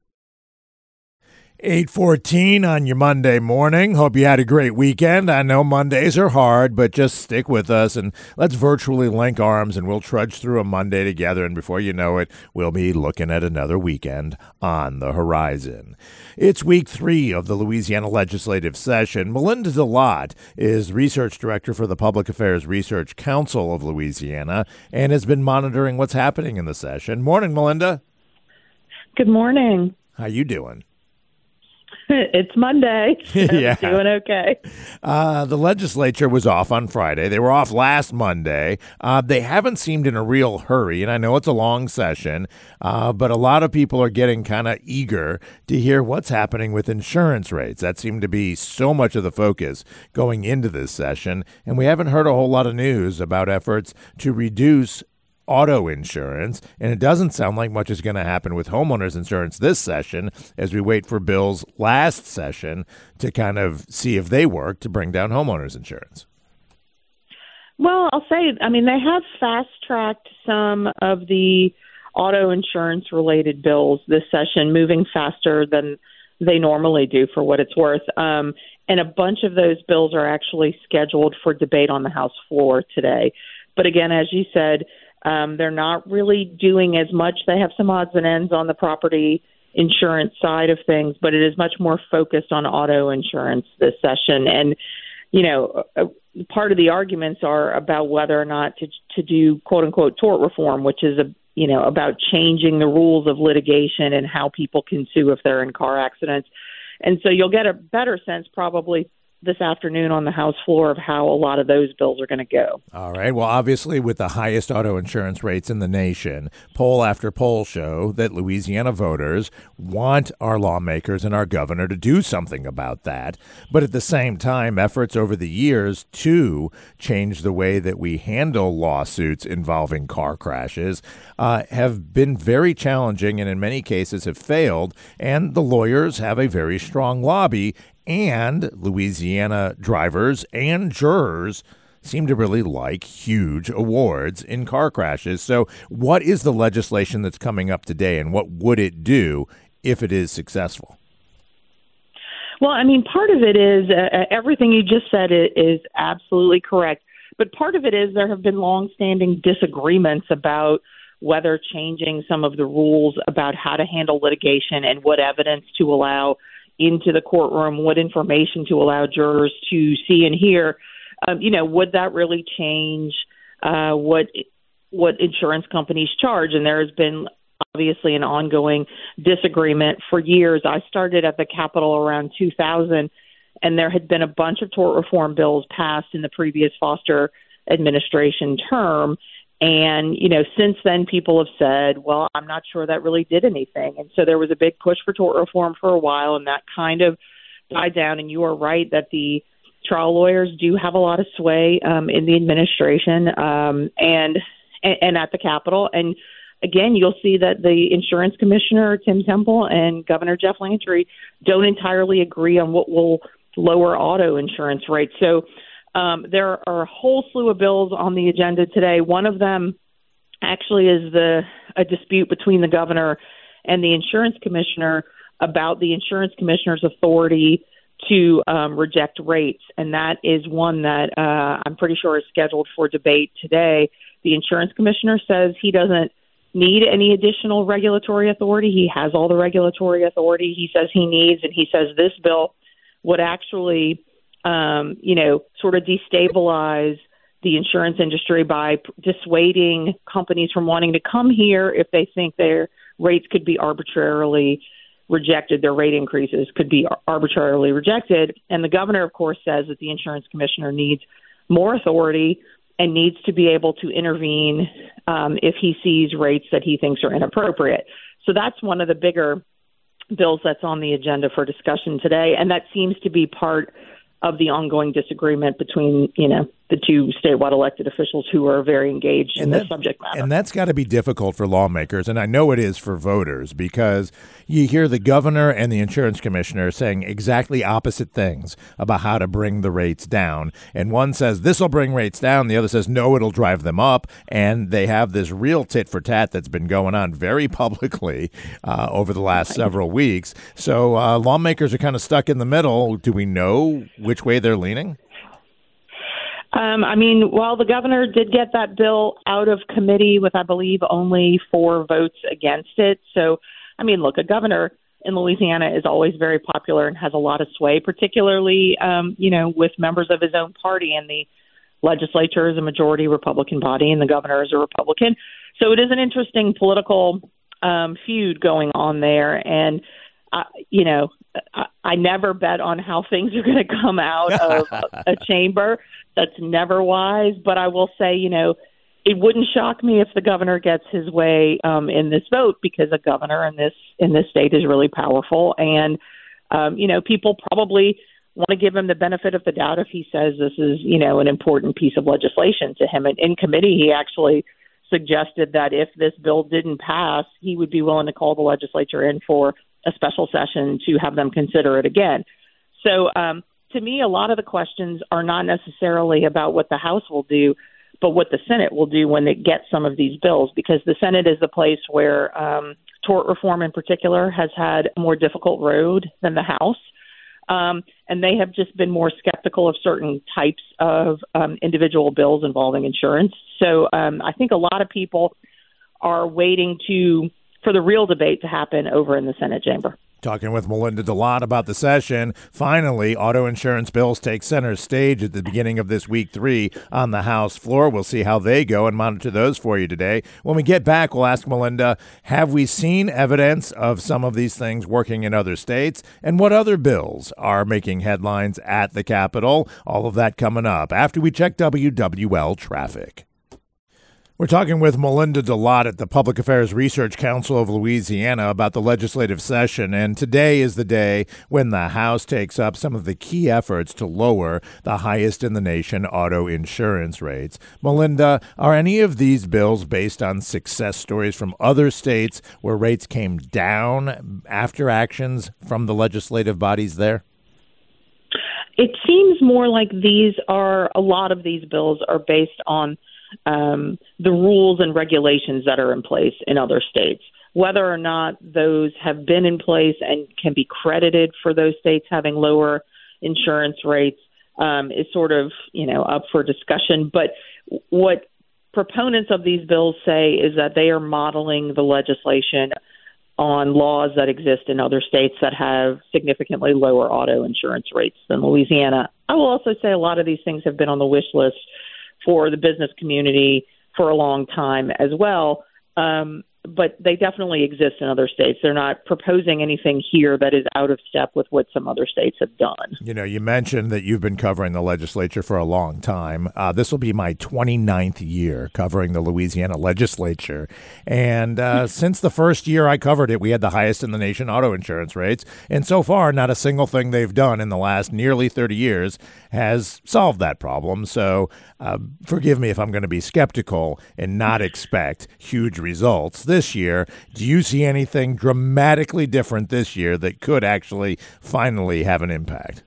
8:14 on your Monday morning. Hope you had a great weekend. I know Mondays are hard, but just stick with us and let's virtually link arms and we'll trudge through a Monday together. And before you know it, we'll be looking at another weekend on the horizon. It's week 3 of the Louisiana legislative session. Melinda DeLotte is research director for the Public Affairs Research Council of Louisiana and has been monitoring what's happening in the session. Morning, Melinda. Good morning. How you doing? It's Monday. Yeah. Doing okay. The legislature was off on Friday. They were off last Monday. They haven't seemed in a real hurry, and I know it's a long session, but a lot of people are getting kind of eager to hear what's happening with insurance rates. That seemed to be so much of the focus going into this session, and we haven't heard a whole lot of news about efforts to reduce auto insurance, and it doesn't sound like much is going to happen with homeowners insurance this session as we wait for bills last session to kind of see if they work to bring down homeowners insurance. Well, I'll say, I mean, they have fast-tracked some of the auto insurance-related bills this session, moving faster than they normally do, for what it's worth. And a bunch of those bills are actually scheduled for debate on the House floor today. But again, as you said, they're not really doing as much. They have some odds and ends on the property insurance side of things, but it is much more focused on auto insurance this session. And, part of the arguments are about whether or not to do quote unquote tort reform, which is about changing the rules of litigation and how people can sue if they're in car accidents. And so you'll get a better sense probably this afternoon on the House floor of how a lot of those bills are going to go. All right. Well, obviously, with the highest auto insurance rates in the nation, poll after poll show that Louisiana voters want our lawmakers and our governor to do something about that. But at the same time, efforts over the years to change the way that we handle lawsuits involving car crashes have been very challenging and in many cases have failed. And the lawyers have a very strong lobby. And Louisiana drivers and jurors seem to really like huge awards in car crashes. So what is the legislation that's coming up today, and what would it do if it is successful? Well, I mean, part of it is everything you just said is absolutely correct. But part of it is there have been longstanding disagreements about whether changing some of the rules about how to handle litigation and what evidence to allow into the courtroom, what information to allow jurors to see and hear, would that really change what insurance companies charge? And there has been obviously an ongoing disagreement for years. I started at the Capitol around 2000, and there had been a bunch of tort reform bills passed in the previous Foster administration term. And, since then, people have said, well, I'm not sure that really did anything. And so there was a big push for tort reform for a while, and that kind of died down. And you are right that the trial lawyers do have a lot of sway in the administration and at the Capitol. And again, you'll see that the insurance commissioner, Tim Temple, and Governor Jeff Landry don't entirely agree on what will lower auto insurance rates. So there are a whole slew of bills on the agenda today. One of them actually is a dispute between the governor and the insurance commissioner about the insurance commissioner's authority to reject rates. And that is one that I'm pretty sure is scheduled for debate today. The insurance commissioner says he doesn't need any additional regulatory authority. He has all the regulatory authority he says he needs. And he says this bill would actually sort of destabilize the insurance industry by dissuading companies from wanting to come here if they think their rates could be arbitrarily rejected, their rate increases could be arbitrarily rejected. And the governor, of course, says that the insurance commissioner needs more authority and needs to be able to intervene if he sees rates that he thinks are inappropriate. So that's one of the bigger bills that's on the agenda for discussion today, and that seems to be part of the ongoing disagreement between, the two statewide elected officials who are very engaged in this subject matter. And that's got to be difficult for lawmakers, and I know it is for voters, because you hear the governor and the insurance commissioner saying exactly opposite things about how to bring the rates down. And one says this will bring rates down, the other says no, it'll drive them up. And they have this real tit for tat that's been going on very publicly over the last several weeks. So lawmakers are kind of stuck in the middle. Do we know which way they're leaning? The governor did get that bill out of committee with, I believe, only 4 votes against it. So, a governor in Louisiana is always very popular and has a lot of sway, particularly, with members of his own party. And the legislature is a majority Republican body, and the governor is a Republican. So it is an interesting political feud going on there. And, I never bet on how things are going to come out of a chamber. That's never wise. But I will say, it wouldn't shock me if the governor gets his way in this vote, because a governor in this state is really powerful. And, people probably want to give him the benefit of the doubt if he says this is, an important piece of legislation to him. And in committee, he actually suggested that if this bill didn't pass, he would be willing to call the legislature in for a special session to have them consider it again. So to me, a lot of the questions are not necessarily about what the House will do, but what the Senate will do when it gets some of these bills, because the Senate is the place where tort reform in particular has had a more difficult road than the House. And they have just been more skeptical of certain types of individual bills involving insurance. So I think a lot of people are waiting for the real debate to happen over in the Senate chamber. Talking with Melinda DeLotte about the session. Finally, auto insurance bills take center stage at the beginning of this week 3 on the House floor. We'll see how they go and monitor those for you today. When we get back, we'll ask Melinda, have we seen evidence of some of these things working in other states? And what other bills are making headlines at the Capitol? All of that coming up after we check WWL traffic. We're talking with Melinda DeLotte at the Public Affairs Research Council of Louisiana about the legislative session, and today is the day when the House takes up some of the key efforts to lower the highest-in-the-nation auto insurance rates. Melinda, are any of these bills based on success stories from other states where rates came down after actions from the legislative bodies there? It seems more like a lot of these bills are based on the rules and regulations that are in place in other states. Whether or not those have been in place and can be credited for those states having lower insurance rates is sort of, up for discussion. But what proponents of these bills say is that they are modeling the legislation on laws that exist in other states that have significantly lower auto insurance rates than Louisiana. I will also say a lot of these things have been on the wish list for the business community for a long time as well. But they definitely exist in other states. They're not proposing anything here that is out of step with what some other states have done. You mentioned that you've been covering the legislature for a long time. This will be my 29th year covering the Louisiana legislature. And since the first year I covered it, we had the highest in the nation auto insurance rates. And so far, not a single thing they've done in the last nearly 30 years has solved that problem. So forgive me if I'm going to be skeptical and not expect huge results this year. Do you see anything dramatically different this year that could actually finally have an impact?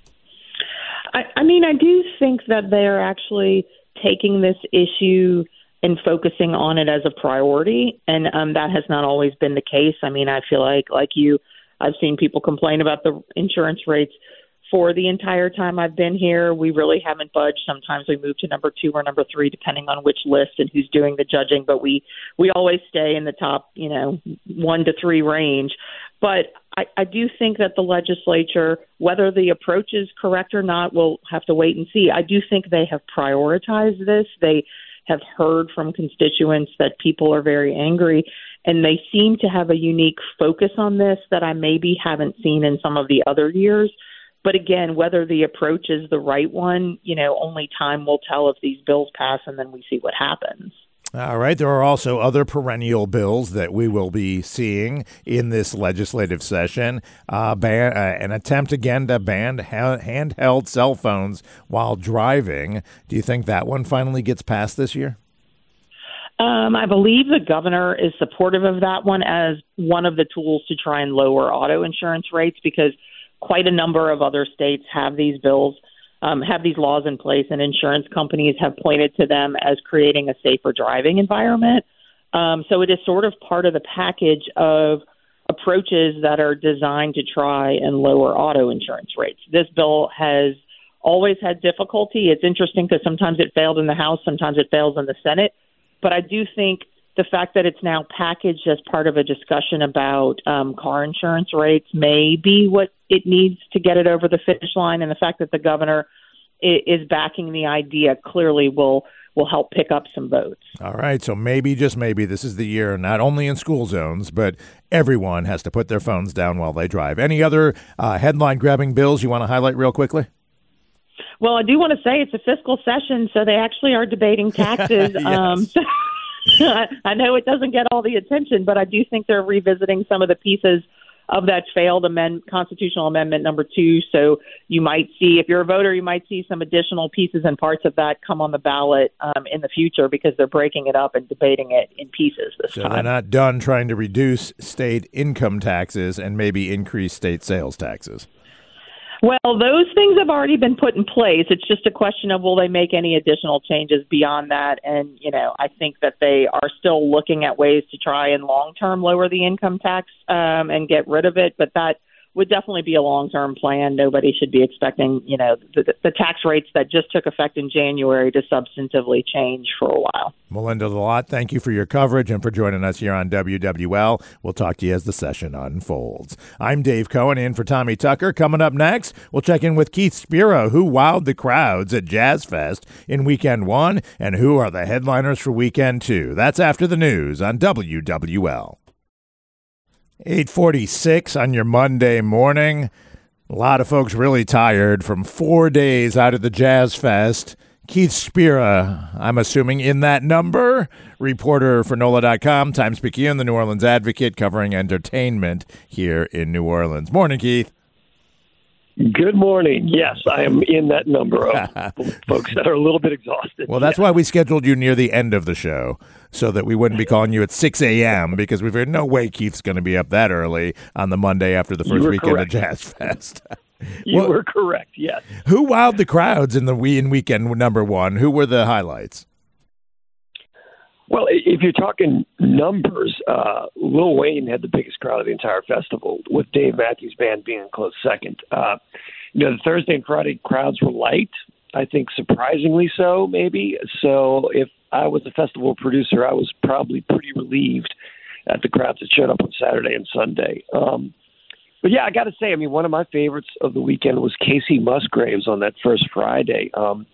I do think that they're actually taking this issue and focusing on it as a priority, and that has not always been the case. I feel like you, I've seen people complain about the insurance rates for the entire time I've been here. We really haven't budged. Sometimes we move to number 2 or number 3, depending on which list and who's doing the judging. But we always stay in the top, 1 to 3 range. But I do think that the legislature, whether the approach is correct or not, we'll have to wait and see. I do think they have prioritized this. They have heard from constituents that people are very angry, and they seem to have a unique focus on this that I maybe haven't seen in some of the other years. But again, whether the approach is the right one, only time will tell if these bills pass, and then we see what happens. All right. There are also other perennial bills that we will be seeing in this legislative session. An attempt again to ban handheld cell phones while driving. Do you think that one finally gets passed this year? I believe the governor is supportive of that one as one of the tools to try and lower auto insurance rates, because quite a number of other states have these bills, have these laws in place, and insurance companies have pointed to them as creating a safer driving environment. So it is sort of part of the package of approaches that are designed to try and lower auto insurance rates. This bill has always had difficulty. It's interesting because sometimes it failed in the House, sometimes it fails in the Senate. But I do think the fact that it's now packaged as part of a discussion about car insurance rates may be what it needs to get it over the finish line, and the fact that the governor is backing the idea clearly will help pick up some votes. All right, so maybe, just maybe, this is the year, not only in school zones, but everyone has to put their phones down while they drive. Any other headline-grabbing bills you want to highlight real quickly? Well, I do want to say it's a fiscal session, so they actually are debating taxes. I know it doesn't get all the attention, but I do think they're revisiting some of the pieces of that failed constitutional amendment number 2. So you might see, if you're a voter, you might see some additional pieces and parts of that come on the ballot in the future, because they're breaking it up and debating it in pieces this time. So they're not done trying to reduce state income taxes and maybe increase state sales taxes. Well, those things have already been put in place. It's just a question of, will they make any additional changes beyond that? And, I think that they are still looking at ways to try and long-term lower the income tax and get rid of it. But that would definitely be a long-term plan. Nobody should be expecting, the tax rates that just took effect in January to substantively change for a while. Melinda Lalott, thank you for your coverage and for joining us here on WWL. We'll talk to you as the session unfolds. I'm Dave Cohen in for Tommy Tucker. Coming up next, we'll check in with Keith Spira, who wowed the crowds at Jazz Fest in Weekend 1, and who are the headliners for Weekend 2. That's after the news on WWL. 8:46 on your Monday morning. A lot of folks really tired from 4 days out of the Jazz Fest. Keith Spira, I'm assuming in that number, reporter for NOLA.com, Times-Picayune, the New Orleans Advocate, covering entertainment here in New Orleans. Morning, Keith. Good morning. Yes, I am in that number of folks that are a little bit exhausted. Well, that's why we scheduled you near the end of the show, so that we wouldn't be calling you at 6 a.m., because we've heard no way Keith's going to be up that early on the Monday after the first weekend of Jazz Fest. You were correct, yes. Who wowed the crowds in weekend number 1? Who were the highlights? Well, if you're talking numbers, Lil Wayne had the biggest crowd of the entire festival, with Dave Matthews Band being a close second. The Thursday and Friday crowds were light, I think surprisingly so, maybe. So if I was a festival producer, I was probably pretty relieved at the crowds that showed up on Saturday and Sunday. But yeah, I got to say, one of my favorites of the weekend was Kacey Musgraves on that first Friday.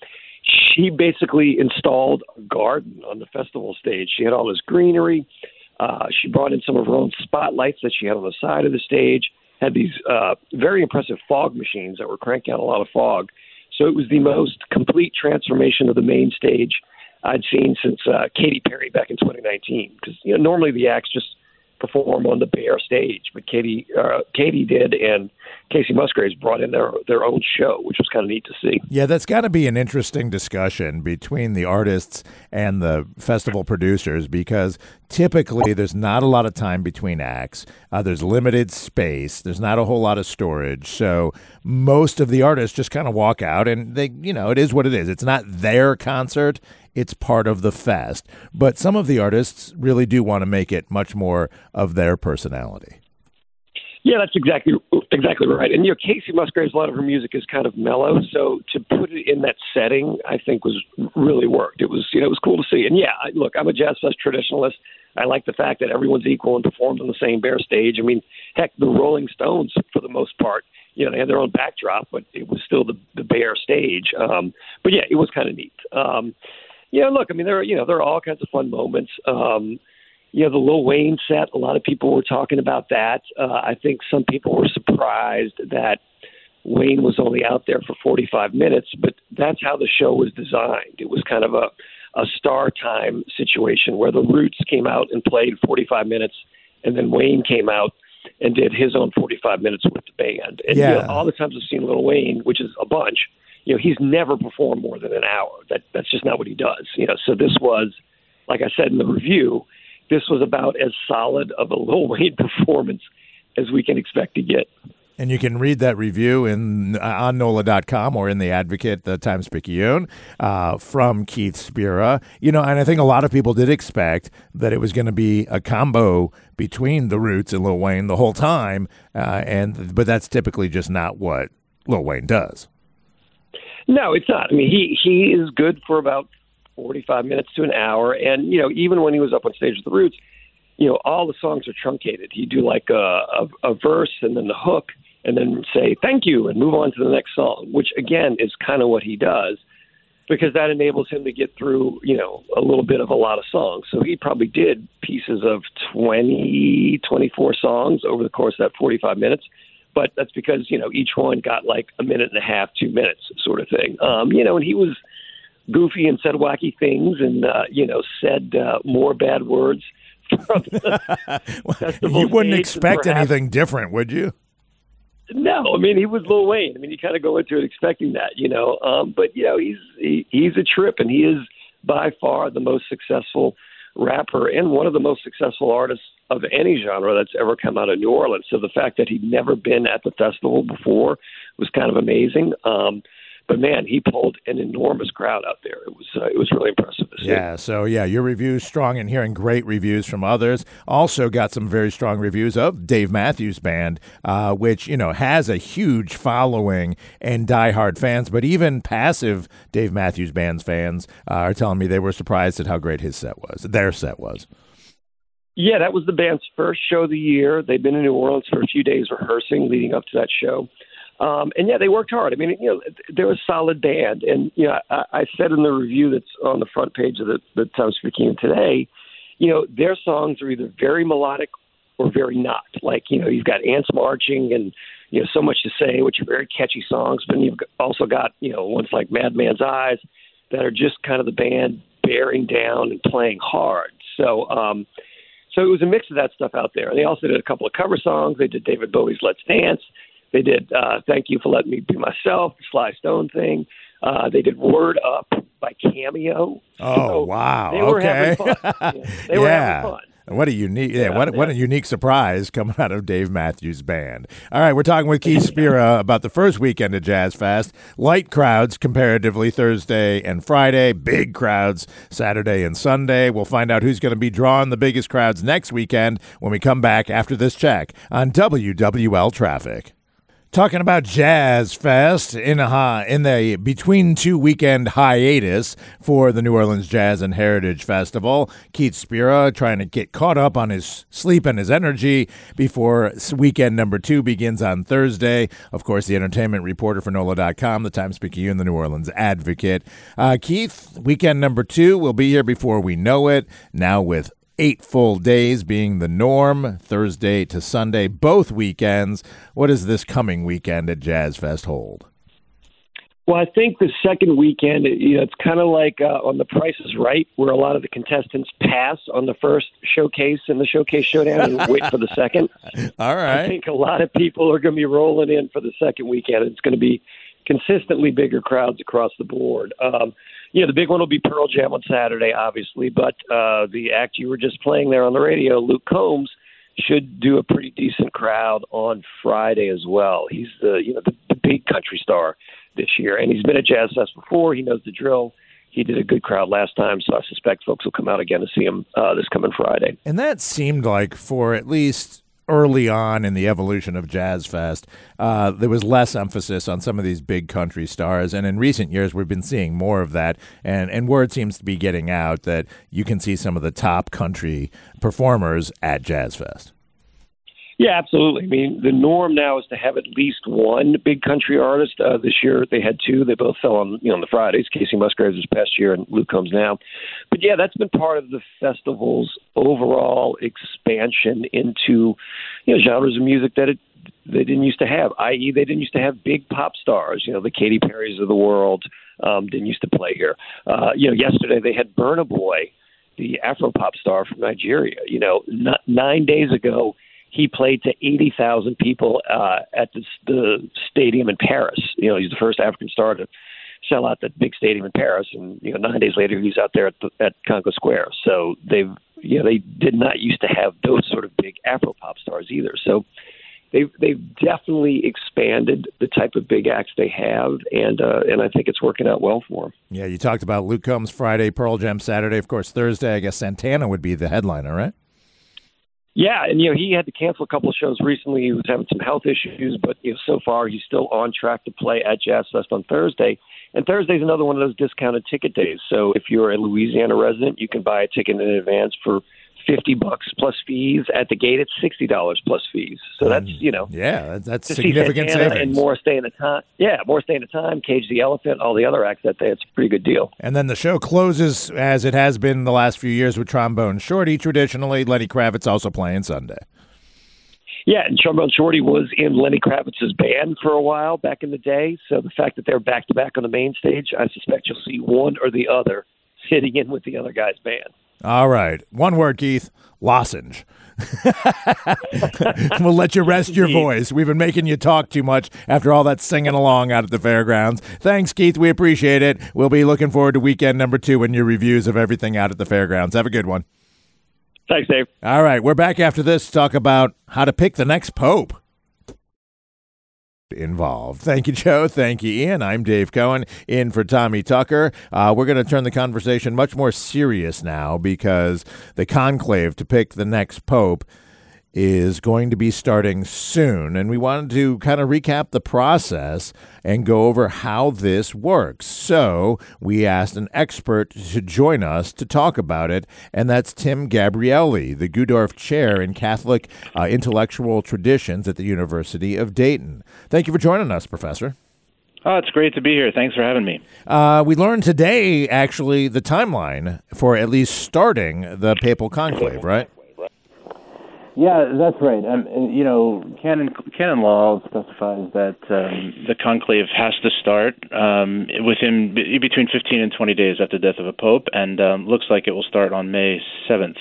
She basically installed a garden on the festival stage. She had all this greenery. She brought in some of her own spotlights that she had on the side of the stage, had these very impressive fog machines that were cranking out a lot of fog. So it was the most complete transformation of the main stage I'd seen since Katy Perry back in 2019. Because normally the acts just perform on the bare stage, but Katy did, and Kacey Musgraves brought in their own show, which was kind of neat to see. Yeah, that's got to be an interesting discussion between the artists and the festival producers, because typically there's not a lot of time between acts. There's limited space. There's not a whole lot of storage. So most of the artists just kind of walk out, and they, it is what it is. It's not their concert. It's part of the fest. But some of the artists really do want to make it much more of their personality. Yeah, that's exactly right. And Kacey Musgraves, a lot of her music is kind of mellow, so to put it in that setting, I think was really worked. It was it was cool to see. And yeah, look, I'm a Jazz Fest traditionalist. I like the fact that everyone's equal and performs on the same bare stage. Heck, the Rolling Stones, for the most part, they had their own backdrop, but it was still the bare stage. But yeah, it was kind of neat. Look, there are all kinds of fun moments. The Lil Wayne set, a lot of people were talking about that. I think some people were surprised that Wayne was only out there for 45 minutes, but that's how the show was designed. It was kind of a star time situation where the Roots came out and played 45 minutes, and then Wayne came out and did his own 45 minutes with the band. And all the times I've seen Lil Wayne, which is a bunch, he's never performed more than an hour. That's just not what he does. So this was, like I said in the review, this was about as solid of a Lil Wayne performance as we can expect to get. And you can read that review on NOLA.com or in the Advocate, the Times-Picayune, from Keith Spira. And I think a lot of people did expect that it was going to be a combo between the Roots and Lil Wayne the whole time, but that's typically just not what Lil Wayne does. No, it's not. He is good for about 45 minutes to an hour. And, even when he was up on stage with the Roots, all the songs are truncated. He'd do like a verse and then the hook and then say thank you and move on to the next song, which, again, is kind of what he does because that enables him to get through, a little bit of a lot of songs. So he probably did pieces of 20, 24 songs over the course of that 45 minutes. But that's because, each one got like a minute and a half, 2 minutes sort of thing. And he was goofy and said wacky things and, said more bad words from the festival. You wouldn't expect anything different, would you? No, he was Lil Wayne. You kind of go into it expecting that, But, he's a trip, and he is by far the most successful rapper and one of the most successful artists of any genre that's ever come out of New Orleans. So the fact that he'd never been at the festival before was kind of amazing. But man, he pulled an enormous crowd out there. It was really impressive to see. Yeah, so your review's strong, and hearing great reviews from others. Also got some very strong reviews of Dave Matthews Band, which, has a huge following and diehard fans, but even passive Dave Matthews Band's fans are telling me they were surprised at how great their set was. Yeah, that was the band's first show of the year. They'd been in New Orleans for a few days rehearsing leading up to that show. And they worked hard. I mean, they're a solid band. And, I said in the review that's on the front page of the Times-Picayune today, their songs are either very melodic or very not. Like, you've got ants marching and, So Much to Say, which are very catchy songs. But you've also got, ones like Madman's Eyes that are just kind of the band bearing down and playing hard. So it was a mix of that stuff out there. And they also did a couple of cover songs. They did David Bowie's Let's Dance. They did Thank You for Letting Me Be Myself, the Sly Stone thing. They did Word Up by Cameo. Oh, wow. They were having fun. They were having fun. What a unique, what a unique surprise coming out of Dave Matthews Band. All right, we're talking with Keith Spira about the first weekend of Jazz Fest. Light crowds comparatively Thursday and Friday, big crowds Saturday and Sunday. We'll find out who's going to be drawing the biggest crowds next weekend when we come back after this check on WWL Traffic. Talking about Jazz Fest in the between two weekend hiatus for the New Orleans Jazz and Heritage Festival. Keith Spira trying to get caught up on his sleep and his energy before weekend number 2 begins on Thursday. Of course, the entertainment reporter for NOLA.com, the Times-Picayune, the New Orleans Advocate. Keith, weekend number 2 will be here before we know it, now with 8 full days being the norm, Thursday to Sunday, both weekends. What does this coming weekend at Jazz Fest hold? Well, I think the second weekend, it's kind of like on The Price is Right, where a lot of the contestants pass on the first showcase and the showcase showdown and wait for the second. All right. I think a lot of people are going to be rolling in for the second weekend. It's going to be consistently bigger crowds across the board. The big one will be Pearl Jam on Saturday, obviously, but the act you were just playing there on the radio, Luke Combs, should do a pretty decent crowd on Friday as well. He's the big country star this year, and he's been at Jazz Fest before. He knows the drill. He did a good crowd last time, so I suspect folks will come out again to see him this coming Friday. And that seemed like, for at least early on in the evolution of Jazz Fest, there was less emphasis on some of these big country stars. And in recent years, we've been seeing more of that. And word seems to be getting out that you can see some of the top country performers at Jazz Fest. Yeah, absolutely. I mean, the norm now is to have at least one big country artist. This year they had 2. They both fell on the Fridays. Casey Musgraves this past year and Luke Combs now. But yeah, that's been part of the festival's overall expansion into genres of music that they didn't used to have, i.e. they didn't used to have big pop stars. The Katy Perrys of the world didn't used to play here. Yesterday they had Burna Boy, the Afro pop star from Nigeria. 9 days ago, he played to 80,000 people at the stadium in Paris. He's the first African star to sell out that big stadium in Paris, and 9 days later he's out there at Congo Square. So they did not used to have those sort of big Afro pop stars either. So they've definitely expanded the type of big acts they have, and I think it's working out well for them. Yeah, you talked about Luke Combs Friday, Pearl Jam Saturday, of course Thursday. I guess Santana would be the headliner, right? Yeah, and he had to cancel a couple of shows recently. He was having some health issues, but so far he's still on track to play at Jazz Fest on Thursday. And Thursday's another one of those discounted ticket days. So if you're a Louisiana resident, you can buy a ticket in advance for $50 plus fees. At the gate, it's $60 plus fees. So that's that's significant savings. And more stay in the time. Yeah, more stay in the time. Cage the Elephant, all the other acts that day. It's a pretty good deal. And then the show closes as it has been the last few years with Trombone Shorty. Traditionally, Lenny Kravitz also playing Sunday. Yeah, and Trombone Shorty was in Lenny Kravitz's band for a while back in the day. So the fact that they're back to back on the main stage, I suspect you'll see one or the other sitting in with the other guy's band. All right. One word, Keith. Lozenge. We'll let you rest your voice. We've been making you talk too much after all that singing along out at the fairgrounds. Thanks, Keith. We appreciate it. We'll be looking forward to weekend number 2 and your reviews of everything out at the fairgrounds. Have a good one. Thanks, Dave. All right. We're back after this to talk about how to pick the next pope. involved. Thank you, Joe. Thank you, Ian. I'm Dave Cohen, in for Tommy Tucker. We're going to turn the conversation much more serious now because the conclave to pick the next pope is going to be starting soon, and we wanted to kind of recap the process and go over how this works. So we asked an expert to join us to talk about it, and that's Tim Gabrielli, the Gudorf Chair in Catholic Intellectual Traditions at the University of Dayton. Thank you for joining us, Professor. Oh, it's great to be here. Thanks for having me. We learned today, actually, the timeline for at least starting the papal conclave, right? Yeah, that's right. Canon law specifies that the conclave has to start between 15 and 20 days after the death of a pope, and looks like it will start on May 7th.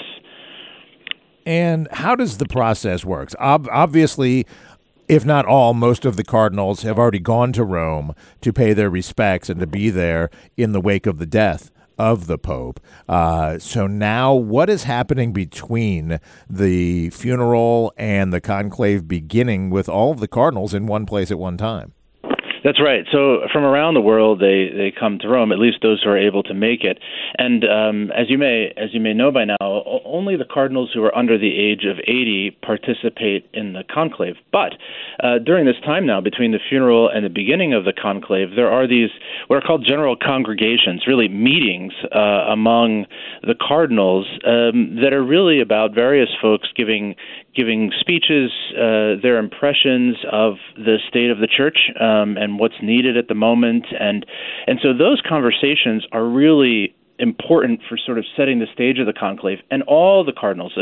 And how does the process work? Obviously, if not all, most of the cardinals have already gone to Rome to pay their respects and to be there in the wake of the death of the Pope. So now what is happening between the funeral and the conclave beginning with all of the cardinals in one place at one time? That's right. So from around the world, they come to Rome, at least those who are able to make it. And as you may know by now, only the cardinals who are under the age of 80 participate in the conclave. But during this time now, between the funeral and the beginning of the conclave, there are these what are called general congregations, really meetings among the cardinals that are really about various folks giving speeches, their impressions of the state of the church and what's needed at the moment, and so those conversations are really important for sort of setting the stage of the conclave. And all the cardinals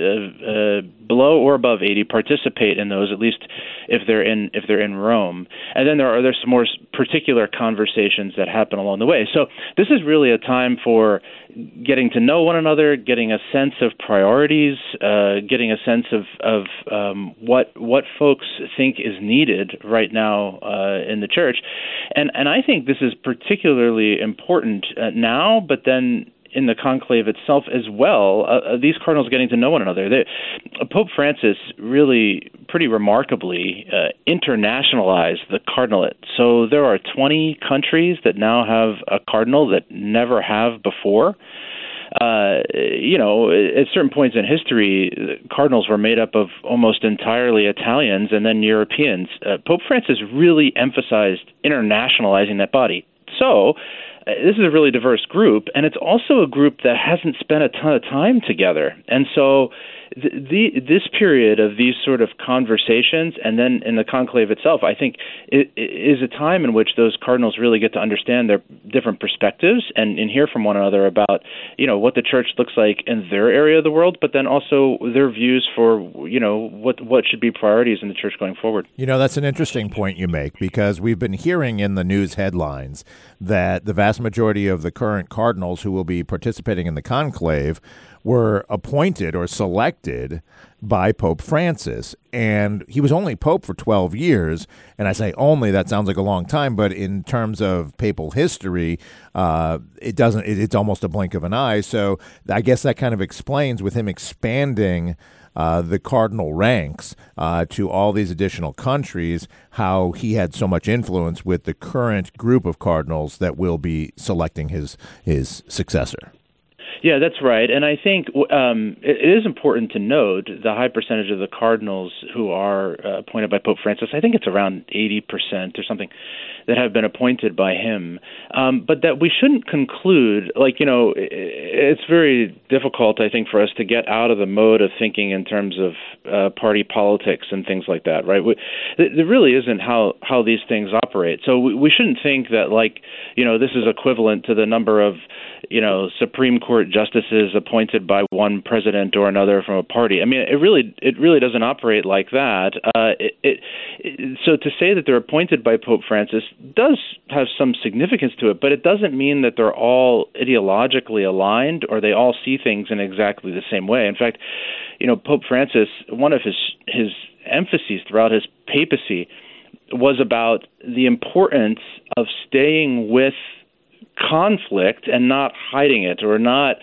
below or above 80 participate in those, at least if they're in Rome. And then there's some more particular conversations that happen along the way. So this is really a time for getting to know one another, getting a sense of priorities, getting a sense of what folks think is needed right now in the church. And I think this is particularly important now, but then in the conclave itself as well, these cardinals getting to know one another. Pope Francis really pretty remarkably internationalized the cardinalate. So there are 20 countries that now have a cardinal that never have before. At certain points in history, cardinals were made up of almost entirely Italians and then Europeans. Pope Francis really emphasized internationalizing that body. So this is a really diverse group, and it's also a group that hasn't spent a ton of time together. And so this period of these sort of conversations, and then in the conclave itself, I think it is a time in which those cardinals really get to understand their different perspectives and hear from one another about, what the church looks like in their area of the world, but then also their views for, what should be priorities in the church going forward. That's an interesting point you make, because we've been hearing in the news headlines that the vast majority of the current cardinals who will be participating in the conclave were appointed or selected by Pope Francis. And he was only Pope for 12 years. And I say only, that sounds like a long time, but in terms of papal history, it's almost a blink of an eye. So I guess that kind of explains, with him expanding the cardinal ranks to all these additional countries, how he had so much influence with the current group of cardinals that will be selecting his successor. Yeah, that's right. And I think it is important to note the high percentage of the cardinals who are appointed by Pope Francis. I think it's around 80% or something that have been appointed by him. But that we shouldn't conclude, it's very difficult, I think, for us to get out of the mode of thinking in terms of party politics and things like that, right? There really isn't how these things operate. So we shouldn't think that, this is equivalent to the number of, Supreme Court justices appointed by one president or another from a party. I mean, it really doesn't operate like that. So to say that they're appointed by Pope Francis does have some significance to it, but it doesn't mean that they're all ideologically aligned or they all see things in exactly the same way. In fact, Pope Francis, one of his emphases throughout his papacy was about the importance of staying with conflict and not hiding it or not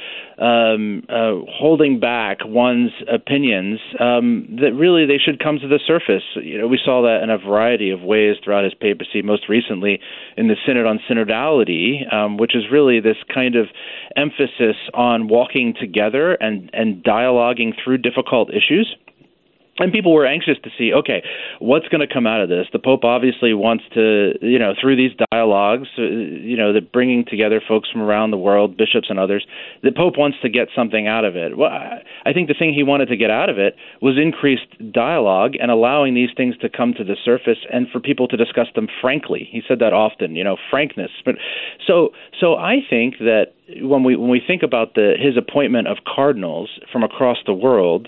holding back one's opinions, that really they should come to the surface. We saw that in a variety of ways throughout his papacy, most recently in the Synod on Synodality, which is really this kind of emphasis on walking together and dialoguing through difficult issues. And people were anxious to see, okay, what's going to come out of this? The Pope obviously wants to, through these dialogues, that bringing together folks from around the world, bishops and others, the Pope wants to get something out of it. Well, I think the thing he wanted to get out of it was increased dialogue and allowing these things to come to the surface and for people to discuss them frankly. He said that often, frankness. But so I think that when we think about his appointment of cardinals from across the world,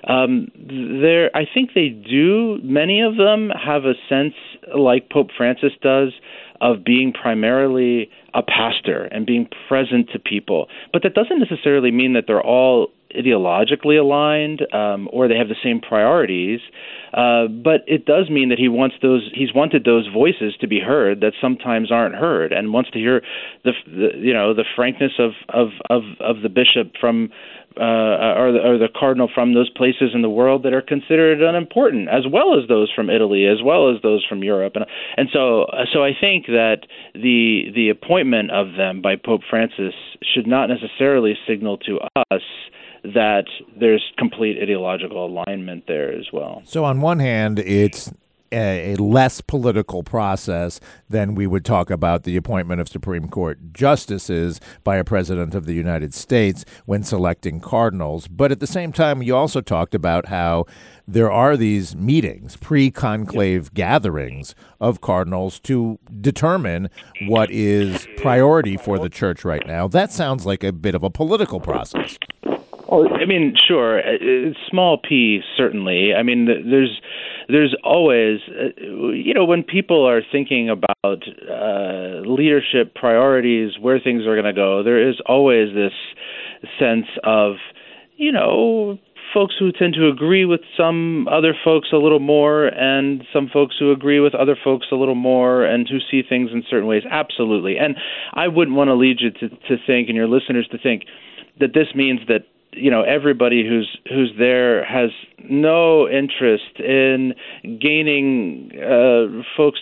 I think many of them have a sense, like Pope Francis does, of being primarily a pastor and being present to people. But that doesn't necessarily mean that they're all ideologically aligned or they have the same priorities. But it does mean that he's wanted those voices to be heard that sometimes aren't heard, and wants to hear the frankness of the bishop from or the cardinal from those places in the world that are considered unimportant, as well as those from Italy, as well as those from Europe, and so I think that the appointment of them by Pope Francis should not necessarily signal to us that there's complete ideological alignment there as well. So on one hand, it's a less political process than we would talk about the appointment of Supreme Court justices by a president of the United States when selecting cardinals. But at the same time, you also talked about how there are these meetings, pre-conclave gatherings of cardinals to determine what is priority for the church right now. That sounds like a bit of a political process. I mean, sure. Small p, certainly. I mean, there's always, when people are thinking about leadership priorities, where things are going to go, there is always this sense of, folks who tend to agree with some other folks a little more and some folks who agree with other folks a little more and who see things in certain ways. Absolutely. And I wouldn't want to lead you to think, and your listeners to think, that this means that everybody who's there has no interest in gaining folks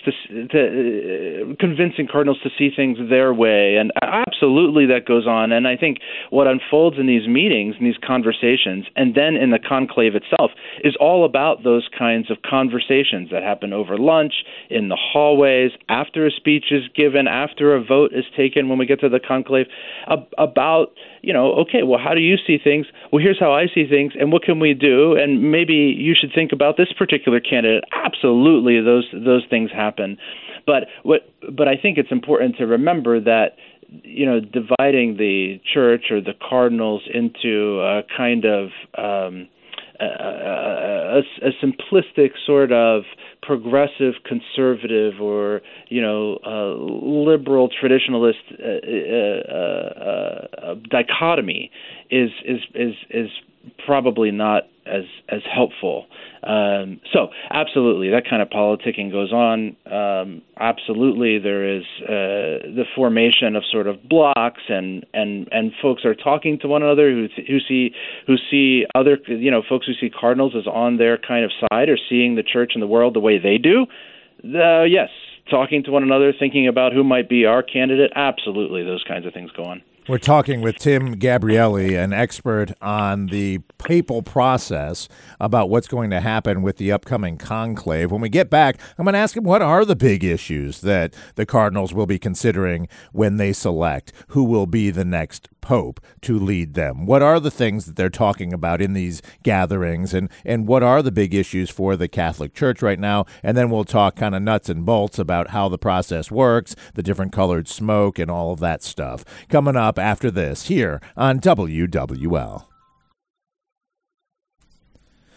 to convincing cardinals to see things their way. And absolutely that goes on. And I think what unfolds in these meetings, in these conversations, and then in the conclave itself is all about those kinds of conversations that happen over lunch, in the hallways, after a speech is given, after a vote is taken when we get to the conclave, about, okay, well, how do you see things? Well, here's how I see things, and what can we do? And maybe you should think about this particular candidate. Absolutely, those things happen. But I think it's important to remember that, dividing the church or the cardinals into a kind of a simplistic sort of progressive conservative or liberal traditionalist dichotomy is probably not as helpful. So absolutely, that kind of politicking goes on. Absolutely, there is the formation of sort of blocks, and folks are talking to one another who see other folks who see cardinals as on their kind of side or seeing the church and the world the way they do. Yes, talking to one another, thinking about who might be our candidate. Absolutely, those kinds of things go on. We're talking with Tim Gabrielli, an expert on the papal process, about what's going to happen with the upcoming conclave. When we get back, I'm going to ask him what are the big issues that the cardinals will be considering when they select who will be the next pope to lead them. What are the things that they're talking about in these gatherings, and what are the big issues for the Catholic Church right now? And then we'll talk kind of nuts and bolts about how the process works, the different colored smoke, and all of that stuff. Coming up after this here on WWL.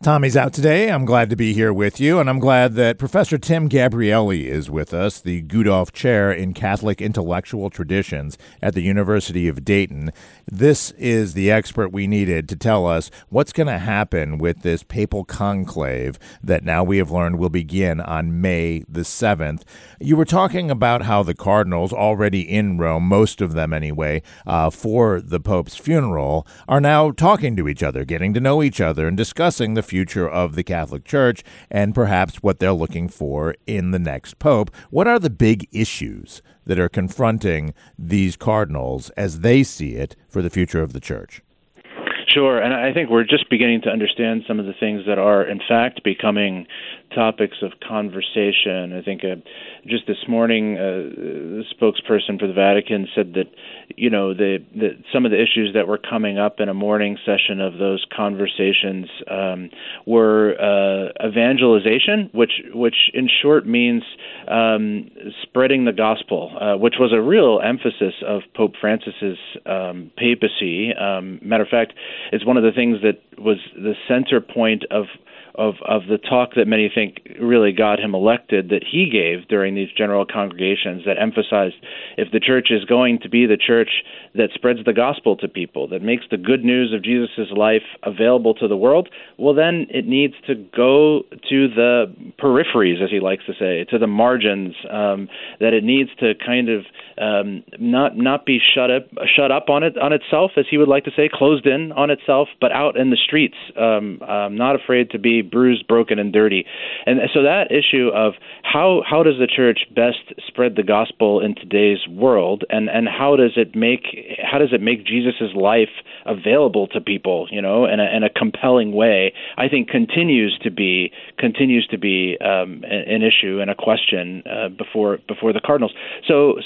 Tommy's out today. I'm glad to be here with you, and I'm glad that Professor Tim Gabrielli is with us, the Gudolf Chair in Catholic Intellectual Traditions at the University of Dayton. This is the expert we needed to tell us what's going to happen with this papal conclave that now we have learned will begin on May the 7th. You were talking about how the cardinals already in Rome, most of them anyway, for the Pope's funeral, are now talking to each other, getting to know each other, and discussing the future of the Catholic Church and perhaps what they're looking for in the next Pope. What are the big issues that are confronting these cardinals as they see it for the future of the Church? Sure, and I think we're just beginning to understand some of the things that are, in fact, becoming topics of conversation. I think just this morning, the spokesperson for the Vatican said that, some of the issues that were coming up in a morning session of those conversations were evangelization, which in short means spreading the gospel, which was a real emphasis of Pope Francis's papacy. Matter of fact, it's one of the things that was the center point of the talk that many think really got him elected, that he gave during these general congregations, that emphasized if the church is going to be the church that spreads the gospel to people, that makes the good news of Jesus' life available to the world, well, then it needs to go to the peripheries, as he likes to say, to the margins, that it needs to kind of not be shut up on itself, as he would like to say, closed in on itself, but out in the streets, not afraid to be bruised, broken, and dirty. And so that issue of how does the church best spread the gospel in today's world, and how does it make Jesus' life available to people, in a compelling way, I think continues to be an issue and a question before the cardinals. So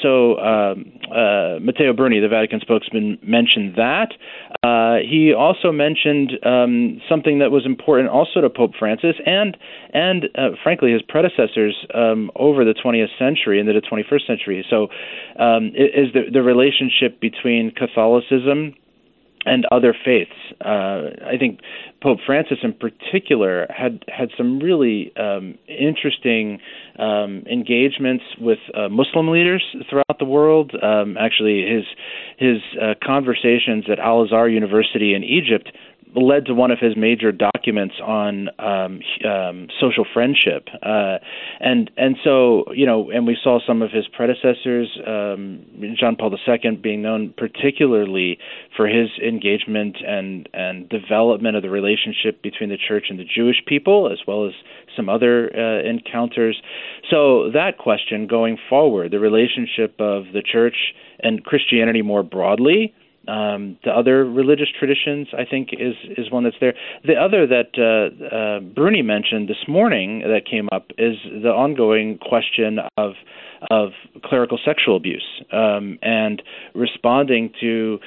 Matteo Bruni, the Vatican spokesman, mentioned that. He also mentioned something that was important also to Pope Francis and frankly his predecessors over the 20th century into the 21st century. So is the relationship between Catholicism and other faiths. I think Pope Francis in particular had some really interesting engagements with Muslim leaders throughout the world. Actually, his conversations at Al-Azhar University in Egypt led to one of his major documents on social friendship, and so and we saw some of his predecessors, John Paul II being known particularly for his engagement and development of the relationship between the Church and the Jewish people, as well as some other encounters. So that question going forward, the relationship of the Church and Christianity more broadly, the other religious traditions, I think, is one that's there. The other that Bruni mentioned this morning that came up is the ongoing question of clerical sexual abuse, and responding to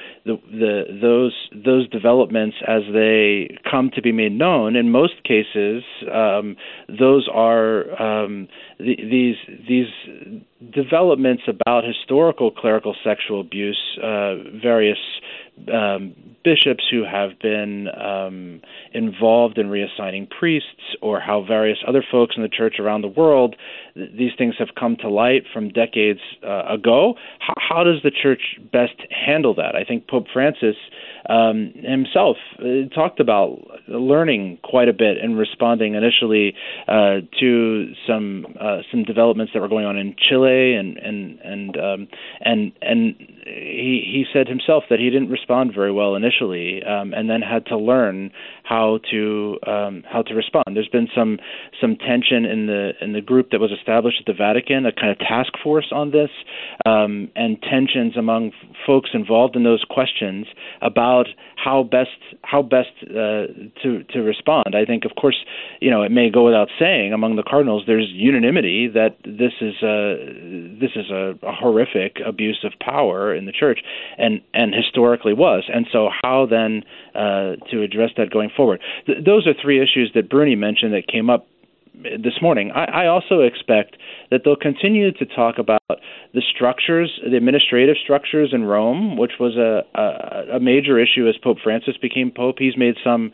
those developments as they come to be made known. In most cases, those are these developments about historical clerical sexual abuse. Various bishops who have been involved in reassigning priests, or how various other folks in the Church around the world, these things have come to light from decades ago. How does the Church best handle that? I think Pope Francis himself talked about learning quite a bit and responding initially to some developments that were going on in Chile, and he said himself that he didn't respond very well initially, and then had to learn how to respond. There's been some tension in the group that was established at the Vatican, a kind of task force on this, and tensions among folks involved in those questions about how best to respond. I think, of course, it may go without saying among the cardinals there's unanimity that this is a horrific abuse of power in the Church, and historically was. And so how then to address that going forward? Those are three issues that Bruni mentioned that came up this morning. I also expect that they'll continue to talk about the structures, the administrative structures in Rome, which was a major issue as Pope Francis became Pope. He's made some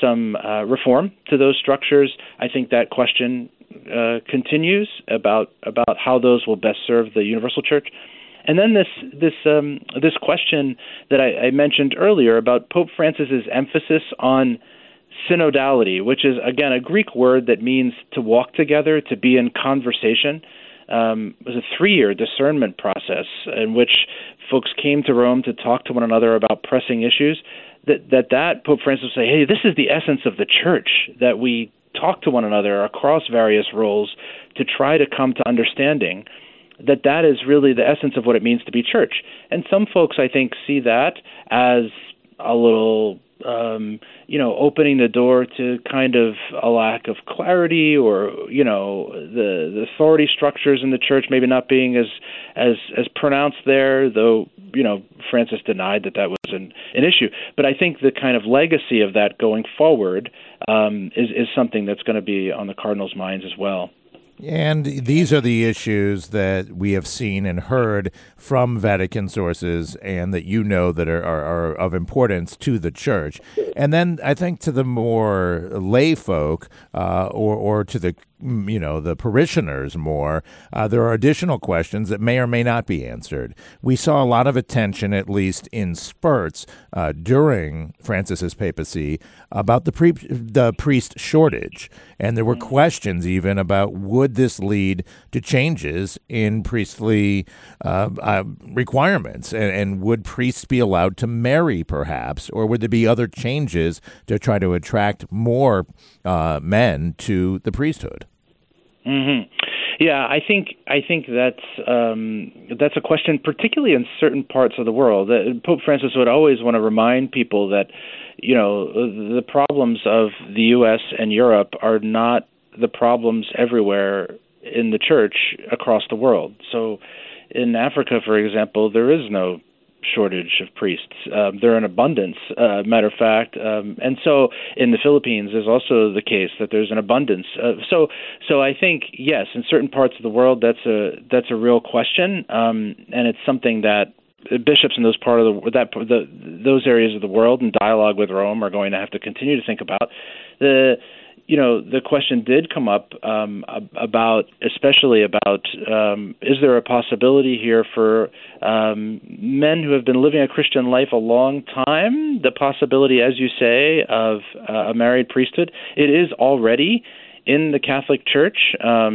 some reform to those structures. I think that question continues about how those will best serve the universal church. And then this question that I mentioned earlier about Pope Francis's emphasis on synodality, which is, again, a Greek word that means to walk together, to be in conversation. It was a 3-year discernment process in which folks came to Rome to talk to one another about pressing issues. That Pope Francis would say, hey, this is the essence of the church, that we talk to one another across various roles to try to come to understanding, that is really the essence of what it means to be church. And some folks, I think, see that as a little opening the door to kind of a lack of clarity, or, the authority structures in the church maybe not being as pronounced there, though, Francis denied that was an issue. But I think the kind of legacy of that going forward is something that's going to be on the Cardinals' minds as well. And these are the issues that we have seen and heard from Vatican sources, and that that are of importance to the church. And then I think to the more lay folk, or to the the parishioners more, there are additional questions that may or may not be answered. We saw a lot of attention, at least in spurts, during Francis's papacy about the priest shortage. And there were questions even about, would this lead to changes in priestly requirements? And would priests be allowed to marry, perhaps? Or would there be other changes to try to attract more men to the priesthood? Mm-hmm. Yeah, I think that's a question, particularly in certain parts of the world. Pope Francis would always want to remind people that, the problems of the U.S. and Europe are not the problems everywhere in the church across the world. So, in Africa, for example, there is no shortage of priests. They're in abundance, matter of fact. And so in the Philippines is also the case that there's an abundance. So I think, yes, in certain parts of the world, that's a real question. And it's something that bishops in those those areas of the world in dialogue with Rome are going to have to continue to think about. The question did come up especially about is there a possibility here for men who have been living a Christian life a long time, the possibility, as you say, of a married priesthood? It is already in the Catholic Church.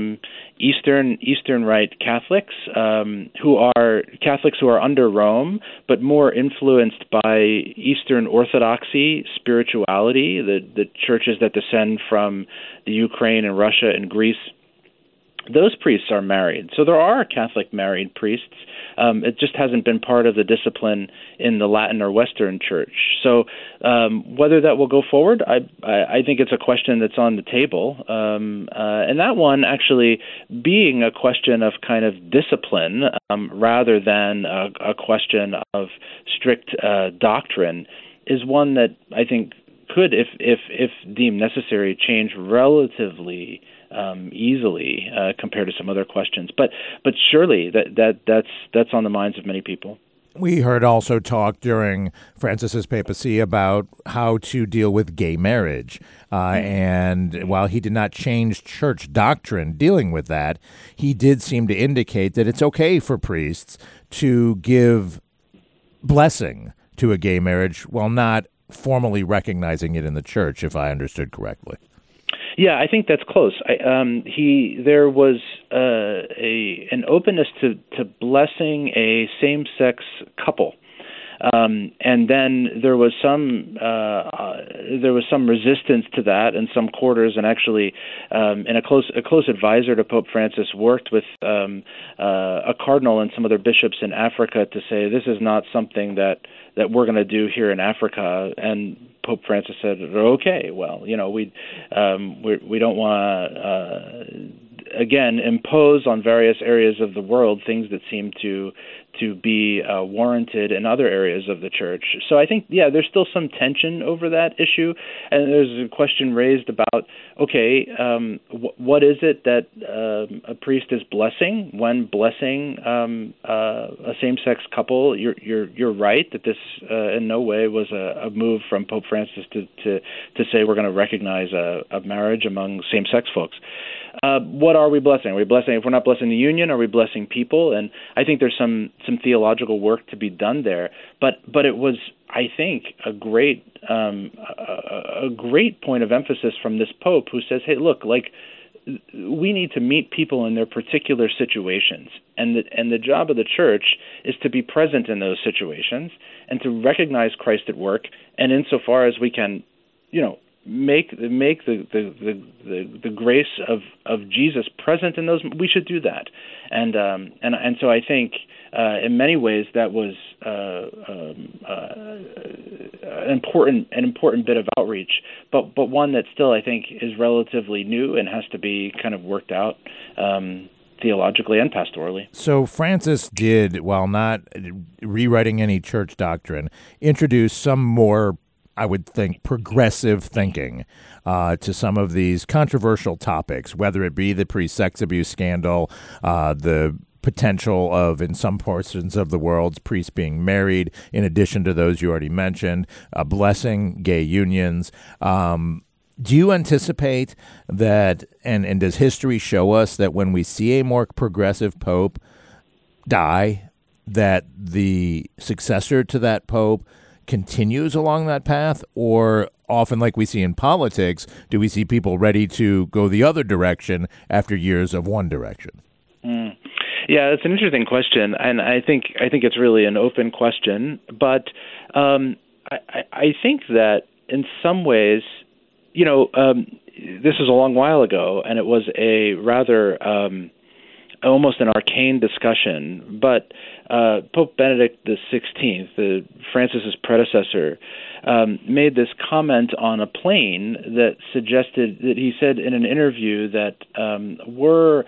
Eastern Rite Catholics who are under Rome, but more influenced by Eastern Orthodoxy spirituality, the churches that descend from the Ukraine and Russia and Greece. Those priests are married. So there are Catholic married priests. It just hasn't been part of the discipline in the Latin or Western Church. So whether that will go forward, I think it's a question that's on the table. And that one actually being a question of kind of discipline rather than a question of strict doctrine is one that I think could, if deemed necessary, change relatively easily compared to some other questions, but surely that's on the minds of many people. We heard also talk during Francis's papacy about how to deal with gay marriage, and while he did not change church doctrine dealing with that, he did seem to indicate that it's okay for priests to give blessing to a gay marriage while not formally recognizing it in the church, if I understood correctly. Yeah, I think that's close. There was an openness to blessing a same-sex couple, and then there was some resistance to that in some quarters, and actually, and a close advisor to Pope Francis worked with a cardinal and some other bishops in Africa to say this is not something that we're going to do here in Africa. And Pope Francis said, okay, well, we don't want to, again, impose on various areas of the world things that seem to to be warranted in other areas of the church. So I think, there's still some tension over that issue. And there's a question raised about, okay, what is it that a priest is blessing when blessing a same-sex couple? You're right that this in no way was a move from Pope Francis to say we're going to recognize a marriage among same-sex folks. What are we blessing? Are we blessing, if we're not blessing the union, are we blessing people? And I think there's some theological work to be done there. But it was, I think, a great point of emphasis from this Pope who says, hey, look, we need to meet people in their particular situations. And the job of the church is to be present in those situations and to recognize Christ at work. And insofar as we can, make the grace of Jesus present in those, we should do that. And so I think in many ways that was an important bit of outreach, but one that still I think is relatively new and has to be kind of worked out theologically and pastorally. So Francis did, while not rewriting any church doctrine, introduce some more, I would think, progressive thinking to some of these controversial topics, whether it be the pre-sex abuse scandal, the potential of, in some portions of the world, priests being married, in addition to those you already mentioned, blessing gay unions. Do you anticipate that, and does history show us that when we see a more progressive pope die, that the successor to that pope continues along that path, or often like we see in politics, do we see people ready to go the other direction after years of one direction? Yeah, that's an interesting question, and I think it's really an open question. But I think that in some ways, this was a long while ago, and it was a rather almost an arcane discussion. But Pope Benedict XVI, Francis's predecessor, made this comment on a plane that suggested that he said in an interview that were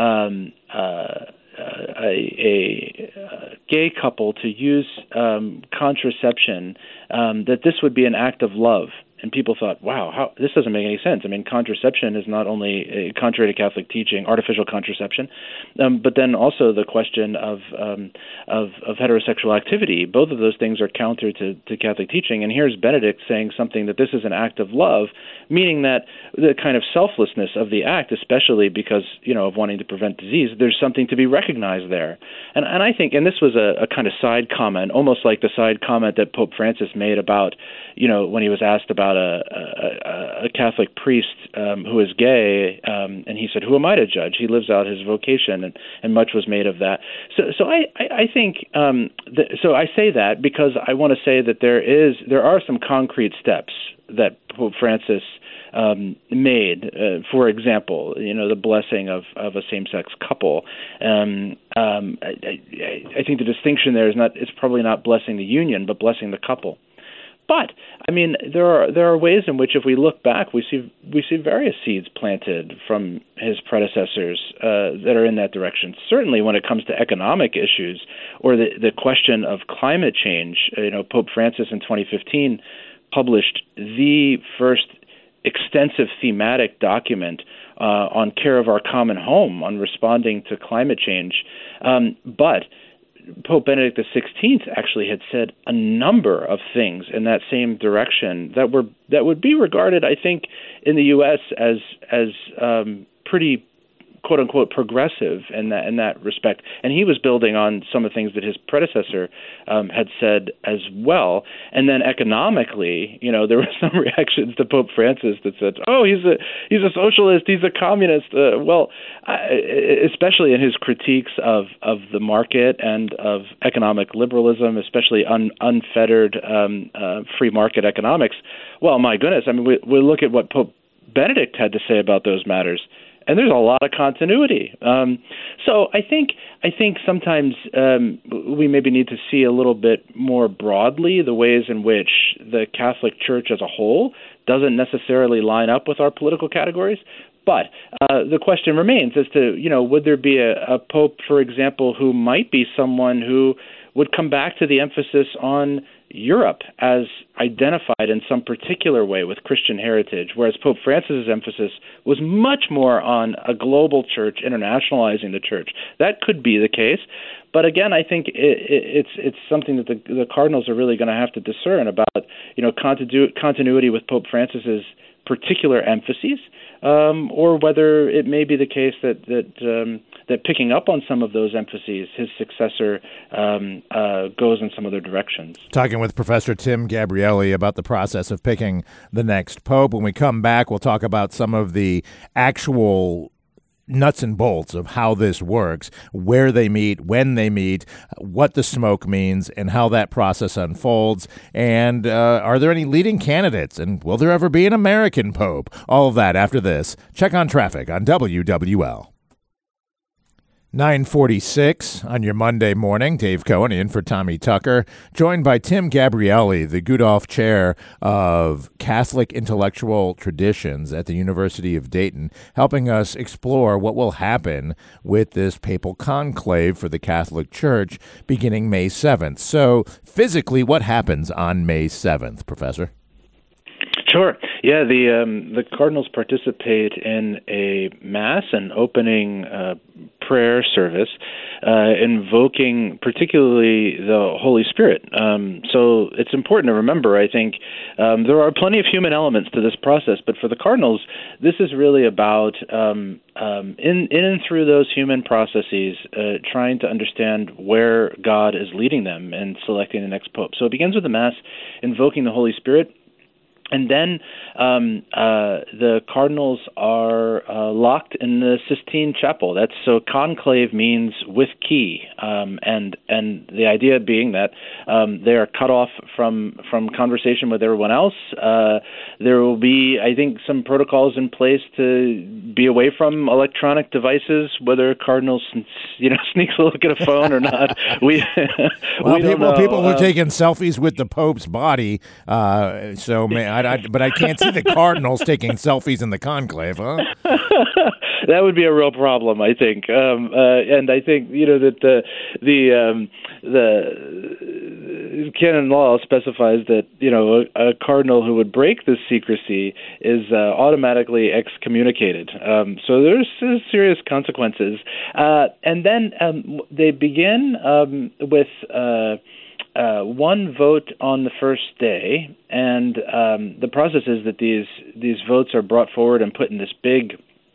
a gay couple to use contraception, that this would be an act of love. And people thought, wow, this doesn't make any sense. I mean, contraception is not only contrary to Catholic teaching, artificial contraception, but then also the question of heterosexual activity. Both of those things are counter to Catholic teaching. And here's Benedict saying something that this is an act of love, meaning that the kind of selflessness of the act, especially because, of wanting to prevent disease, there's something to be recognized there. And I think, and this was a kind of side comment, almost like the side comment that Pope Francis made about, when he was asked about a Catholic priest who is gay, and he said, "Who am I to judge? He lives out his vocation," and much was made of that. So I think so I say that because I want to say that there are some concrete steps that Pope Francis made. For example, the blessing of a same-sex couple. I think the distinction there it's probably not blessing the union, but blessing the couple. But I mean, there are ways in which, if we look back, we see various seeds planted from his predecessors that are in that direction. Certainly, when it comes to economic issues or the question of climate change, Pope Francis in 2015 published the first extensive thematic document on care of our common home, on responding to climate change. But Pope Benedict XVI actually had said a number of things in that same direction that would be regarded, I think, in the U.S. as pretty, quote unquote, progressive in that respect. And he was building on some of the things that his predecessor had said as well. And then economically, there were some reactions to Pope Francis that said, "Oh, he's a socialist, he's a communist." Especially in his critiques of the market and of economic liberalism, especially unfettered free market economics. Well, my goodness, I mean, we look at what Pope Benedict had to say about those matters, and there's a lot of continuity. So I think sometimes we maybe need to see a little bit more broadly the ways in which the Catholic Church as a whole doesn't necessarily line up with our political categories, But the question remains as to, would there be a pope, for example, who might be someone who would come back to the emphasis on Europe as identified in some particular way with Christian heritage, whereas Pope Francis's emphasis was much more on a global church, internationalizing the church. That could be the case. But again, I think it's something that the cardinals are really going to have to discern about, continuity with Pope Francis's particular emphases, or whether it may be the case that picking up on some of those emphases, his successor goes in some other directions. Talking with Professor Tim Gabrielli about the process of picking the next pope. When we come back, we'll talk about some of the actual nuts and bolts of how this works, where they meet, when they meet, what the smoke means, and how that process unfolds. And are there any leading candidates? And will there ever be an American pope? All of that after this. Check on traffic on WWL. 9:46 on your Monday morning. Dave Cohen in for Tommy Tucker, joined by Tim Gabrielli, the Gudolf Chair of Catholic Intellectual Traditions at the University of Dayton, helping us explore what will happen with this papal conclave for the Catholic Church beginning May 7th. So physically, what happens on May 7th, Professor? Sure. Yeah, the Cardinals participate in a Mass and opening prayer service, invoking particularly the Holy Spirit. So it's important to remember, I think, there are plenty of human elements to this process, but for the Cardinals, this is really about, in and through those human processes, trying to understand where God is leading them in selecting the next pope. So it begins with the Mass, invoking the Holy Spirit. And then the cardinals are locked in the Sistine Chapel. That's so conclave means with key, and the idea being that they are cut off from conversation with everyone else. There will be, I think, some protocols in place to be away from electronic devices. Whether cardinals, sneaks a look at a phone or not, we don't know. People were taking selfies with the Pope's body, but I can't see the Cardinals taking selfies in the conclave, huh? That would be a real problem, I think. And I think that the canon law specifies that a cardinal who would break this secrecy is automatically excommunicated. So there's serious consequences. And then they begin with one vote on the first day, and the process is that these votes are brought forward and put in this big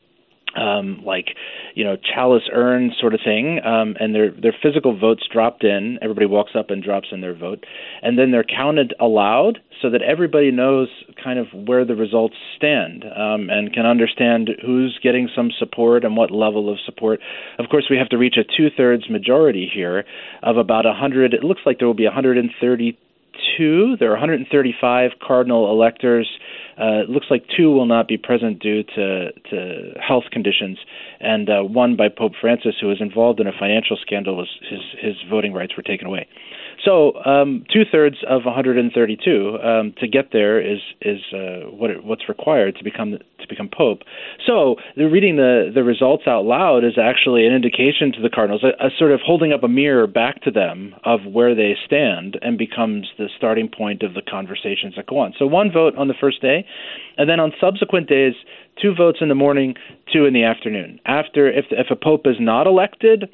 chalice urn sort of thing, and their physical votes dropped in. Everybody walks up and drops in their vote, and then they're counted aloud so that everybody knows kind of where the results stand, and can understand who's getting some support and what level of support. Of course, we have to reach a 2/3 majority here of about 100. It looks like there will be 132. There are 135 cardinal electors. It looks like 2 will not be present due to health conditions, and one by Pope Francis, who was involved in a financial scandal, was his voting rights were taken away. So 2/3 of 132 to get there is what's required to become pope. So reading the results out loud is actually an indication to the cardinals, a sort of holding up a mirror back to them of where they stand, and becomes the starting point of the conversations that go on. So 1 vote on the first day, and then on subsequent days, 2 votes in the morning, 2 in the afternoon. After, if a pope is not elected,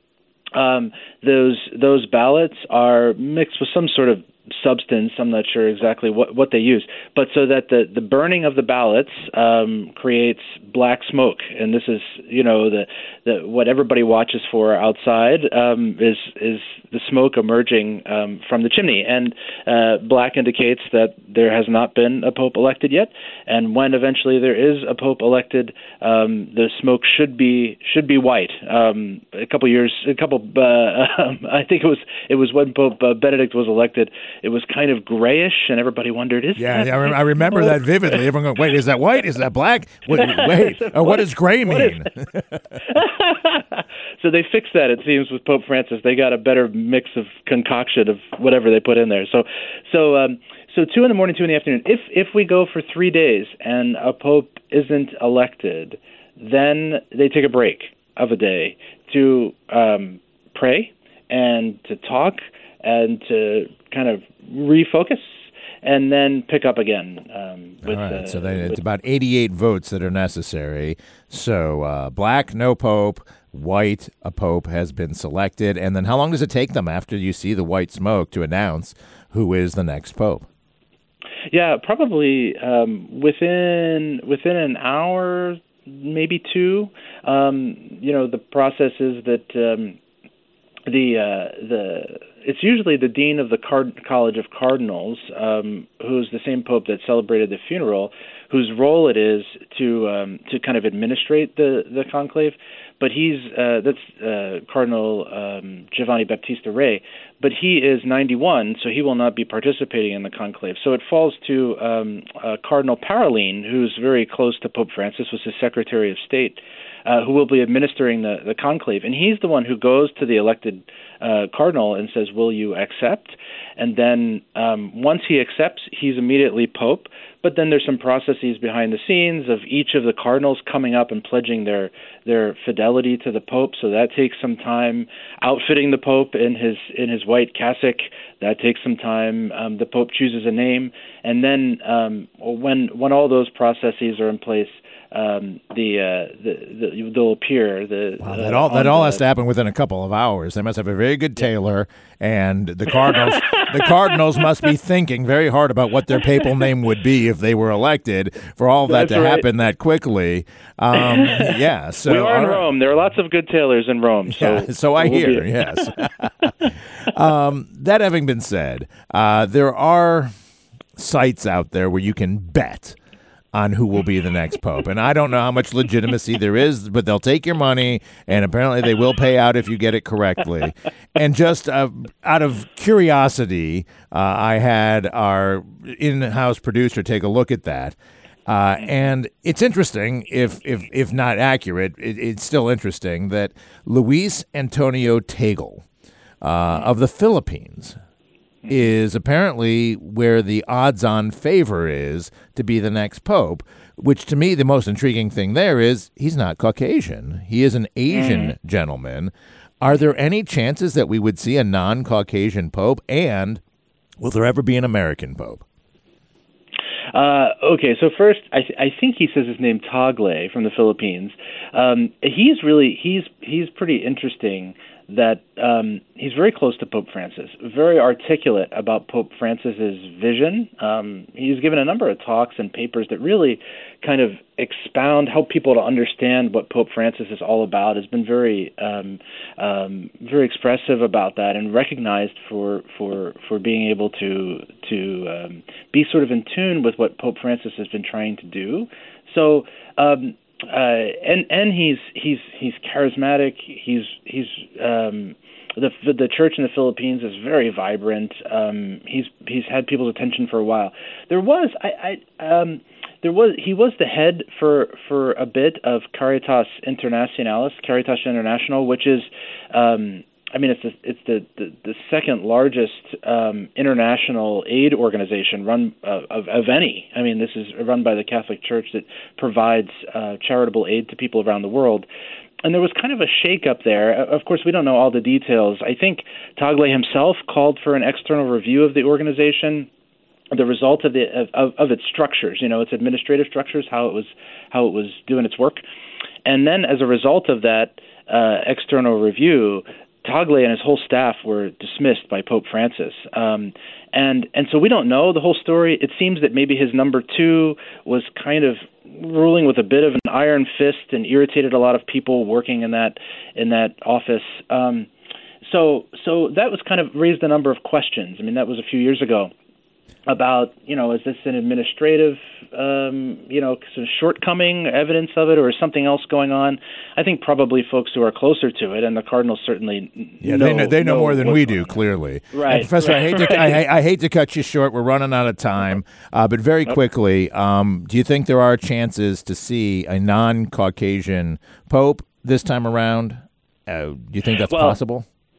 those ballots are mixed with some sort of substance. I'm not sure exactly what they use, but so that the burning of the ballots creates black smoke, and this is the what everybody watches for outside is the smoke emerging from the chimney, and black indicates that there has not been a pope elected yet, and when eventually there is a pope elected, the smoke should be white. I think it was when Pope Benedict was elected. It was kind of grayish, and everybody wondered, I remember that vividly. Everyone going, wait, is that white? Is that black? Wait, what does gray mean? So they fixed that, it seems, with Pope Francis. They got a better mix of concoction of whatever they put in there. So So 2 in the morning, 2 in the afternoon. If we go for 3 days and a pope isn't elected, then they take a break of a day to pray and to talk and to kind of refocus, and then pick up again. All right, so it's about 88 votes that are necessary. So black, no pope; white, a pope has been selected. And then how long does it take them after you see the white smoke to announce who is the next pope? Yeah, probably within an hour, maybe two. The process is that it's usually the dean of the College of Cardinals, who's the same pope that celebrated the funeral, whose role it is to kind of administrate the conclave. But that's Cardinal Giovanni Battista Re, but he is 91, so he will not be participating in the conclave. So it falls to Cardinal Parolin, who's very close to Pope Francis, was his Secretary of State, who will be administering the conclave. And he's the one who goes to the elected cardinal and says, will you accept? And then once he accepts, he's immediately pope. But then there's some processes behind the scenes of each of the cardinals coming up and pledging their fidelity to the pope. So that takes some time. Outfitting the pope in his white cassock, that takes some time. The pope chooses a name, and then when all those processes are in place, they'll appear. That all has to happen within a couple of hours. They must have a very good tailor, and the Cardinals must be thinking very hard about what their papal name would be if they were elected. For all of that to happen that quickly, yeah. So we are in Rome. There are lots of good tailors in Rome. So I hear. Yes. That having been said, there are sites out there where you can bet on who will be the next pope. And I don't know how much legitimacy there is, but they'll take your money, and apparently they will pay out if you get it correctly. And just out of curiosity, I had our in-house producer take a look at that. And it's interesting, if not accurate, it's still interesting that Luis Antonio Tagle of the Philippines is apparently where the odds-on favor is to be the next pope, which to me the most intriguing thing there is he's not Caucasian. He is an Asian gentleman. Are there any chances that we would see a non-Caucasian pope, and will there ever be an American pope? Okay, so first, I think he says his name Tagle from the Philippines. He's pretty interesting. That he's very close to Pope Francis, very articulate about Pope Francis's vision. He's given a number of talks and papers that really kind of expound, help people to understand what Pope Francis is all about. Has been very expressive about that and recognized for being able to be sort of in tune with what Pope Francis has been trying to do. So. And he's charismatic. The church in the Philippines is very vibrant. He's had people's attention for a while. He was the head for a bit of Caritas International, which is it's the second largest international aid organization run of any. I mean, this is run by the Catholic Church that provides charitable aid to people around the world. And there was kind of a shake-up there. Of course, we don't know all the details. I think Tagle himself called for an external review of the organization, the result of its structures, its administrative structures, how it was doing its work. And then as a result of that external review, Tagle and his whole staff were dismissed by Pope Francis. And so we don't know the whole story. It seems that maybe his number two was kind of ruling with a bit of an iron fist and irritated a lot of people working in that office. So that was kind of raised a number of questions. I mean, that was a few years ago. About, is this an administrative, sort of shortcoming, evidence of it, or is something else going on? I think probably folks who are closer to it, and the Cardinals certainly they know more than we do, clearly. Right. And Professor, right. I hate to cut you short. We're running out of time, but very quickly, do you think there are chances to see a non-Caucasian pope this time around? Do you think that's possible?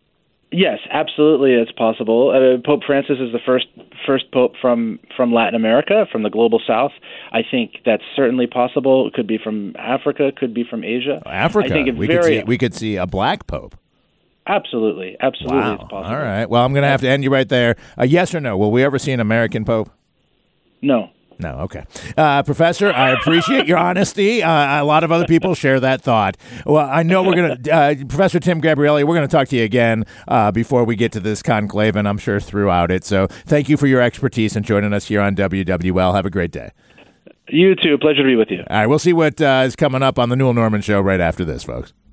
Yes, absolutely, it's possible. Pope Francis is the first pope from Latin America, from the global South. I think that's certainly possible. It could be from Africa, could be from Asia. Africa. I think we could see a black pope. Absolutely, Wow. It's possible. All right. Well, I'm going to have to end you right there. Yes or no? Will we ever see an American pope? No. No, okay. Professor, I appreciate your honesty. A lot of other people share that thought. Well, I know we're going to, Professor Tim Gabrielli, we're going to talk to you again before we get to this conclave, and I'm sure throughout it. So thank you for your expertise and joining us here on WWL. Have a great day. You too. Pleasure to be with you. All right, we'll see what is coming up on the Newell Norman Show right after this, folks.